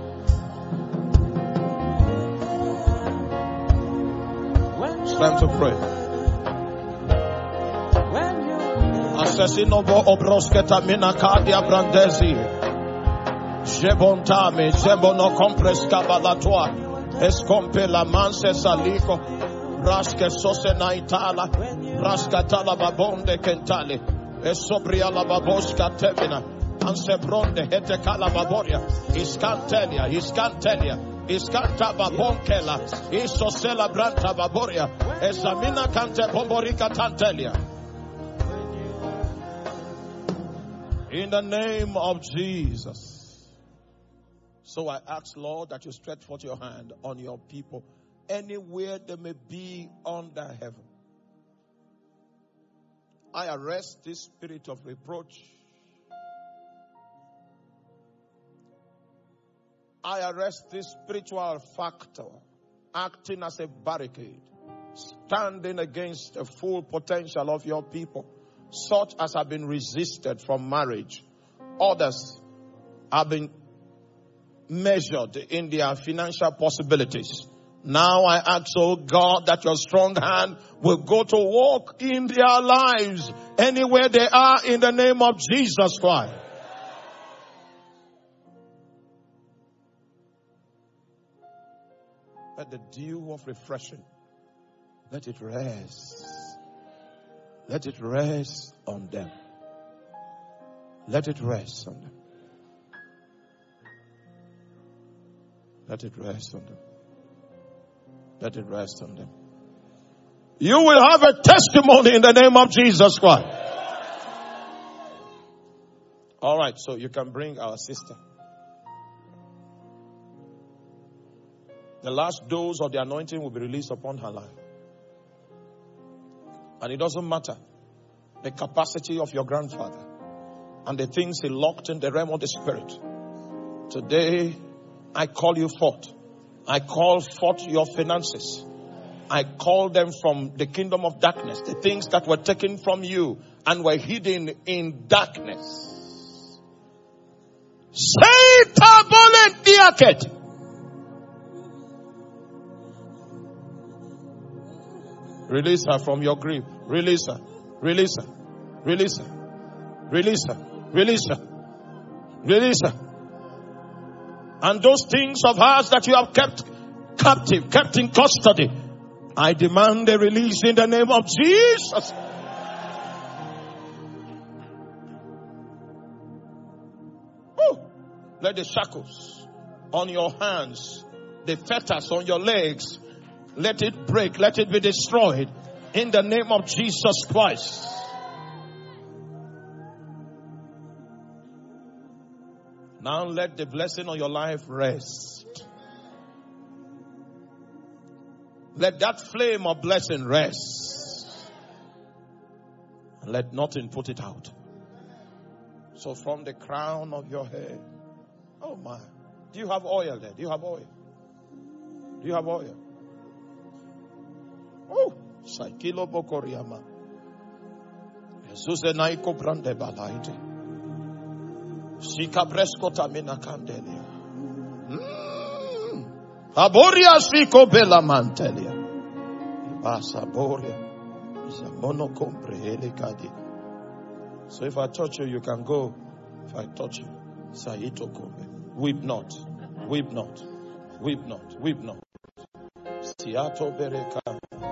It's time to pray. Assassinovo obrosketa minakadia brandezi. Jebontame, jebono compresca balatoa. Escompe la manse salico. Raske sose naitala, raskatala babonde kentale, esobria la baboska temina, ansebronde hetekala baboria, iscantelia, iskanta babonkela, isosela branta baboria, esamina kante bomborika tantelia. In the name of Jesus. So I ask, Lord, that you stretch forth your hand on your people. Anywhere they may be under heaven. I arrest this spirit of reproach. I arrest this spiritual factor acting as a barricade, standing against the full potential of your people, such as have been resisted from marriage. Others have been measured in their financial possibilities. Now I ask, oh God, that your strong hand will go to work in their lives anywhere they are in the name of Jesus Christ. Let the dew of refreshing, let it rest. Let it rest on them. Let it rest on them. Let it rest on them. Let it rest on them. You will have a testimony in the name of Jesus Christ. All right, so you can bring our sister. The last dose of the anointing will be released upon her life. And it doesn't matter the capacity of your grandfather and the things he locked in the realm of the spirit. Today, I call you forth. I call forth your finances. I call them from the kingdom of darkness. The things that were taken from you and were hidden in darkness. Say tabole diaket. Release her from your grip. Release her. Release her. Release her. Release her. Release her. Release her. And those things of hers that you have kept captive, kept in custody, I demand a release in the name of Jesus. Woo. Let the shackles on your hands, the fetters on your legs, let it break, let it be destroyed. In the name of Jesus Christ. Now let the blessing on your life rest. Let that flame of blessing rest. And let nothing put it out. So from the crown of your head. Oh my. Do you have oil there? Do you have oil? Do you have oil? Oh. Saikilo Bokoriama. Jesus enaiko brande balaite. Sika breskota mina candelia. Aboria siko bela mantelia. Ibasa boria. Zamono comprehele kadi. So if I touch you, you can go. If I touch you, Saito Kombe. Weep not. Weep not. Weep not. Weep not. Siato Bereka.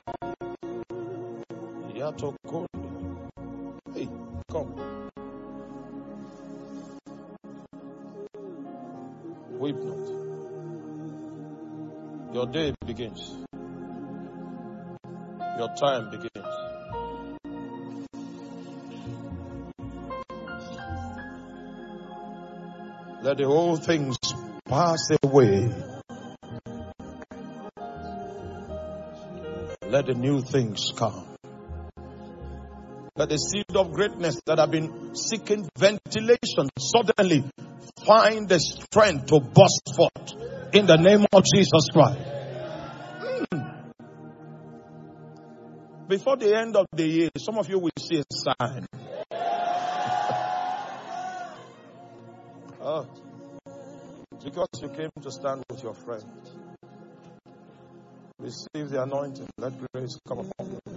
Siato Kombe. Hey, come. Weep not. Your day begins. Your time begins. Let the old things pass away. Let the new things come. Let the seed of greatness that have been seeking ventilation suddenly find the strength to burst forth in the name of Jesus Christ. Before the end of the year, some of you will see a sign. Oh, because you came to stand with your friend. Receive the anointing. Let grace come upon you.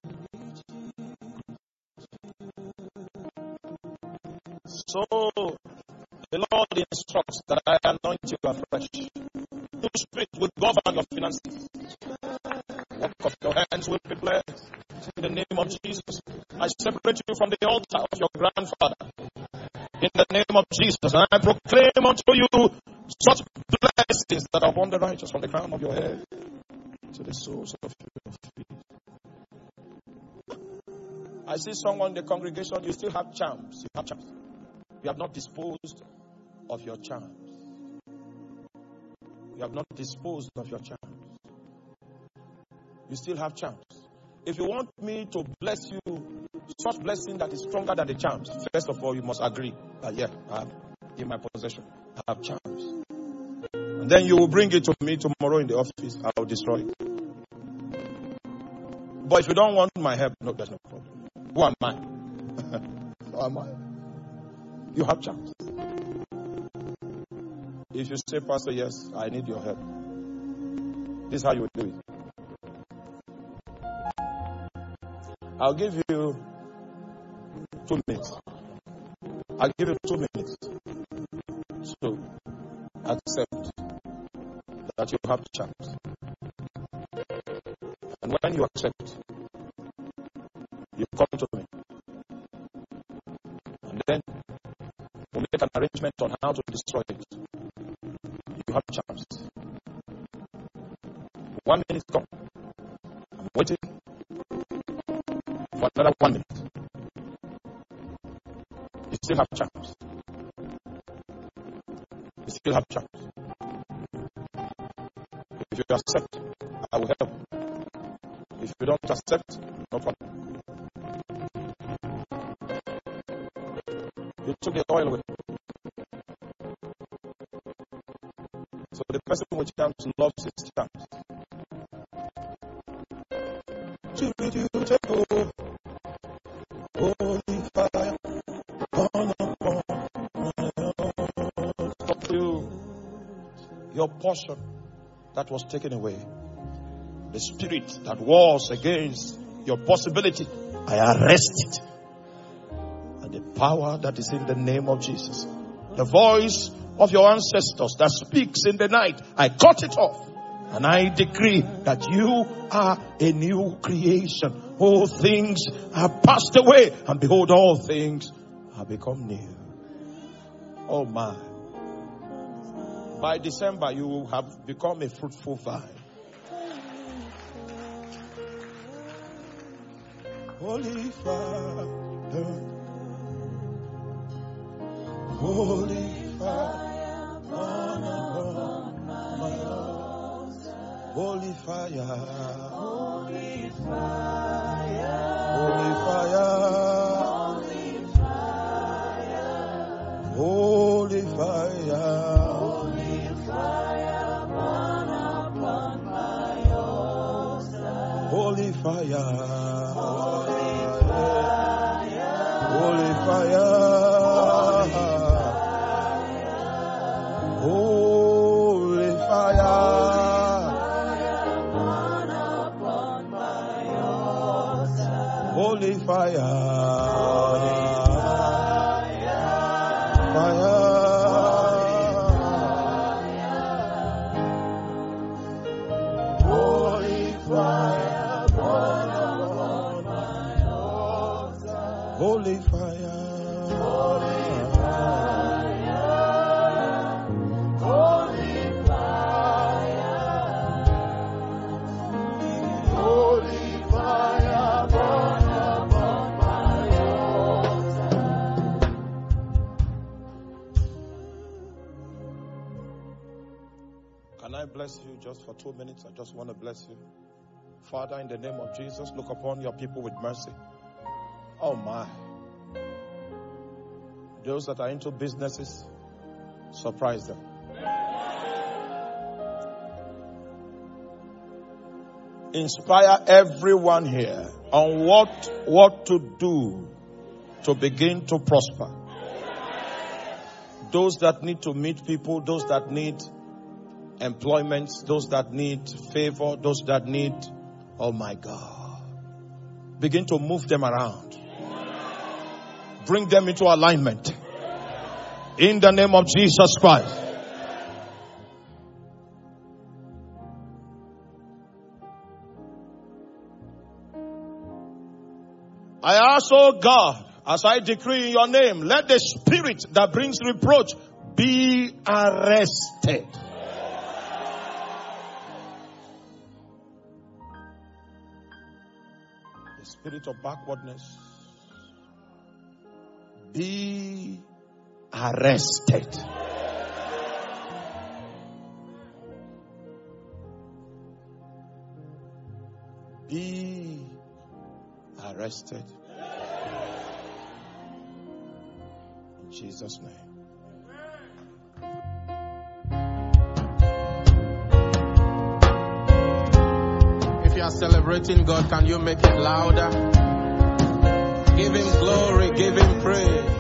So, the Lord instructs that I anoint you afresh. Your spirit will govern your finances. Work of your hands will be blessed. In the name of Jesus, I separate you from the altar of your grandfather. In the name of Jesus, and I proclaim unto you such blessings that are upon the righteous from the crown of your head to the soles of your feet. I see someone in the congregation, you still have charms. You have charms. You have not disposed of your charms. You have not disposed of your charms. You still have charms. If you want me to bless you, such blessing that is stronger than the charms, first of all, you must agree that, yeah, I have in my possession, I have charms. And then you will bring it to me tomorrow in the office. I will destroy it. But if you don't want my help, no, there's no problem. Who am I? Who am I? You have charms. If you say, Pastor, yes, I need your help. This is how you will do it. I'll give you 2 minutes. I'll give you 2 minutes. So, accept that you have chance. And when you accept, you come to me. And then we'll make an arrangement on how to destroy it. You have chance. 1 minute, come. I'm waiting for another 1 minute. You still have chance. You still have chance. If you accept, I will help. If you don't accept, no problem. You took the oil away. So the person with charms loves his charms. To you take over. Holy fire. Your portion that was taken away, the spirit that wars against your possibility, I arrest it. And the power that is in the name of Jesus, the voice of your ancestors that speaks in the night, I cut it off. And I decree that you are a new creation. All things have passed away, and behold, all things have become new. Oh my. By December, you will have become a fruitful vine. Holy Father, Holy Fire, burn upon my altar. Holy Fire, Holy Fire, Holy Fire, Holy Fire, Holy Fire, Holy Fire, burn upon my altar. Holy Fire, Holy Fire, Holy Fire. Holy fire, burn upon my altar. Holy fire, fire, holy fire, burn upon my altar. Holy fire, holy Can I bless you just for 2 minutes? I just want to bless you. Father, in the name of Jesus, look upon your people with mercy. Oh my. Those that are into businesses, surprise them. Inspire everyone here on what to do to begin to prosper. Those that need to meet people, those that need employment, those that need favor, those that need, oh my God, begin to move them around. Bring them into alignment. In the name of Jesus Christ. I ask, oh God, as I decree in your name, let the spirit that brings reproach be arrested. The spirit of backwardness be arrested. Be arrested. In Jesus' name. If you are celebrating God, can you make it louder? Give him glory, give him praise.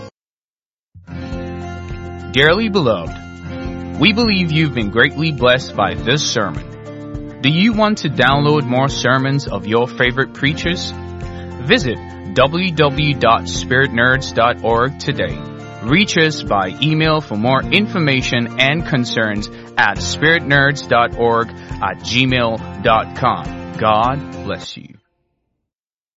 Dearly beloved, we believe you've been greatly blessed by this sermon. Do you want to download more sermons of your favorite preachers? Visit www.spiritnerds.org today. Reach us by email for more information and concerns at spiritnerds.org@gmail.com. God bless you.